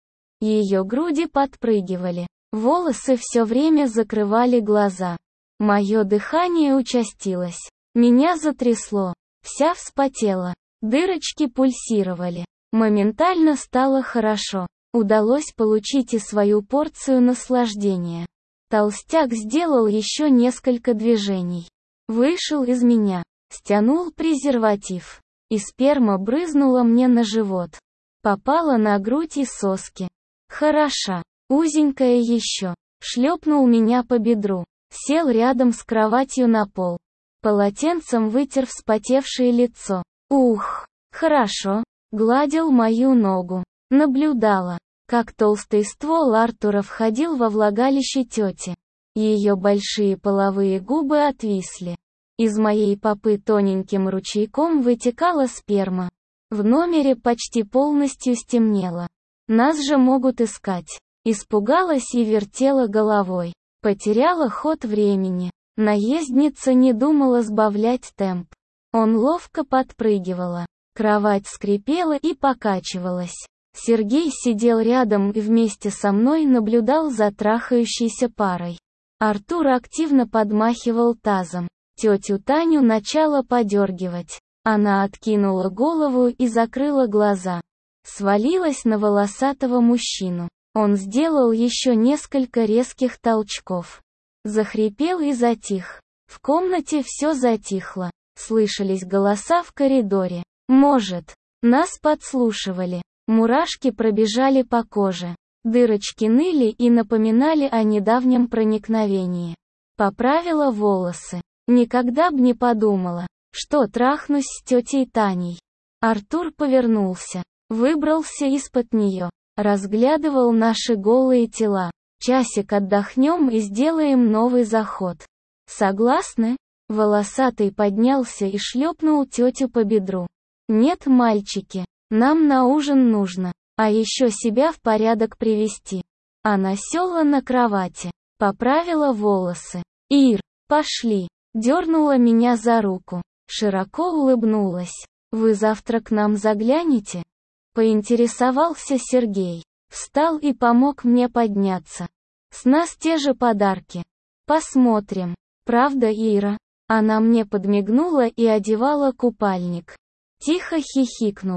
Speaker 1: Ее груди подпрыгивали. Волосы все время закрывали глаза. Мое дыхание участилось. Меня затрясло. Вся вспотела. Дырочки пульсировали. Моментально стало хорошо. Удалось получить и свою порцию наслаждения. Толстяк сделал еще несколько движений. Вышел из меня. Стянул презерватив. И сперма брызнула мне на живот. Попала на грудь и соски. Хороша. Узенькая еще. Шлепнул меня по бедру. Сел рядом с кроватью на пол. Полотенцем вытер вспотевшее лицо. Ух, хорошо. Гладил мою ногу. Наблюдала, как толстый ствол Артура входил во влагалище тети. Ее большие половые губы отвисли. Из моей попы тоненьким ручейком вытекала сперма. В номере почти полностью стемнело. Нас же могут искать. Испугалась и вертела головой. Потеряла ход времени. Наездница не думала сбавлять темп. Он ловко подпрыгивала. Кровать скрипела и покачивалась. Сергей сидел рядом и вместе со мной наблюдал за трахающейся парой. Артур активно подмахивал тазом. Тетю Таню начала подергивать. Она откинула голову и закрыла глаза. Свалилась на волосатого мужчину. Он сделал еще несколько резких толчков. Захрипел и затих. В комнате все затихло. Слышались голоса в коридоре. Может, нас подслушивали. Мурашки пробежали по коже. Дырочки ныли и напоминали о недавнем проникновении. Поправила волосы. Никогда б не подумала, что трахнусь с тетей Таней. Артур повернулся, выбрался из-под нее, разглядывал наши голые тела. Часик отдохнем и сделаем новый заход. Согласны? Волосатый поднялся и шлепнул тетю по бедру. Нет, мальчики, нам на ужин нужно, а еще себя в порядок привести. Она села на кровати, поправила волосы. Ир, пошли. Дернула меня за руку. Широко улыбнулась. «Вы завтра к нам заглянете?» Поинтересовался Сергей. Встал и помог мне подняться. «С нас те же подарки. Посмотрим. Правда, Ира?» Она мне подмигнула и одевала купальник. Тихо хихикнула.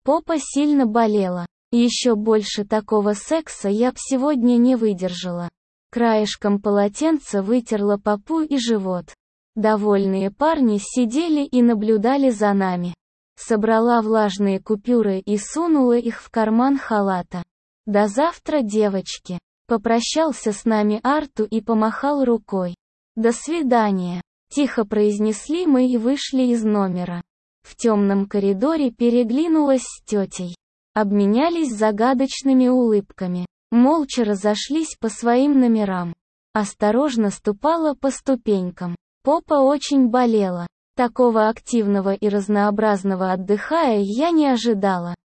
Speaker 1: Попа сильно болела. Еще больше такого секса я б сегодня не выдержала. Краешком полотенца вытерла попу и живот. Довольные парни сидели и наблюдали за нами. Собрала влажные купюры и сунула их в карман халата. «До завтра, девочки!» Попрощался с нами Арту и помахал рукой. «До свидания!» Тихо произнесли мы и вышли из номера. В темном коридоре переглянулась с тетей. Обменялись загадочными улыбками. Молча разошлись по своим номерам. Осторожно ступала по ступенькам. Попа очень болела. Такого активного и разнообразного отдыхая я не ожидала.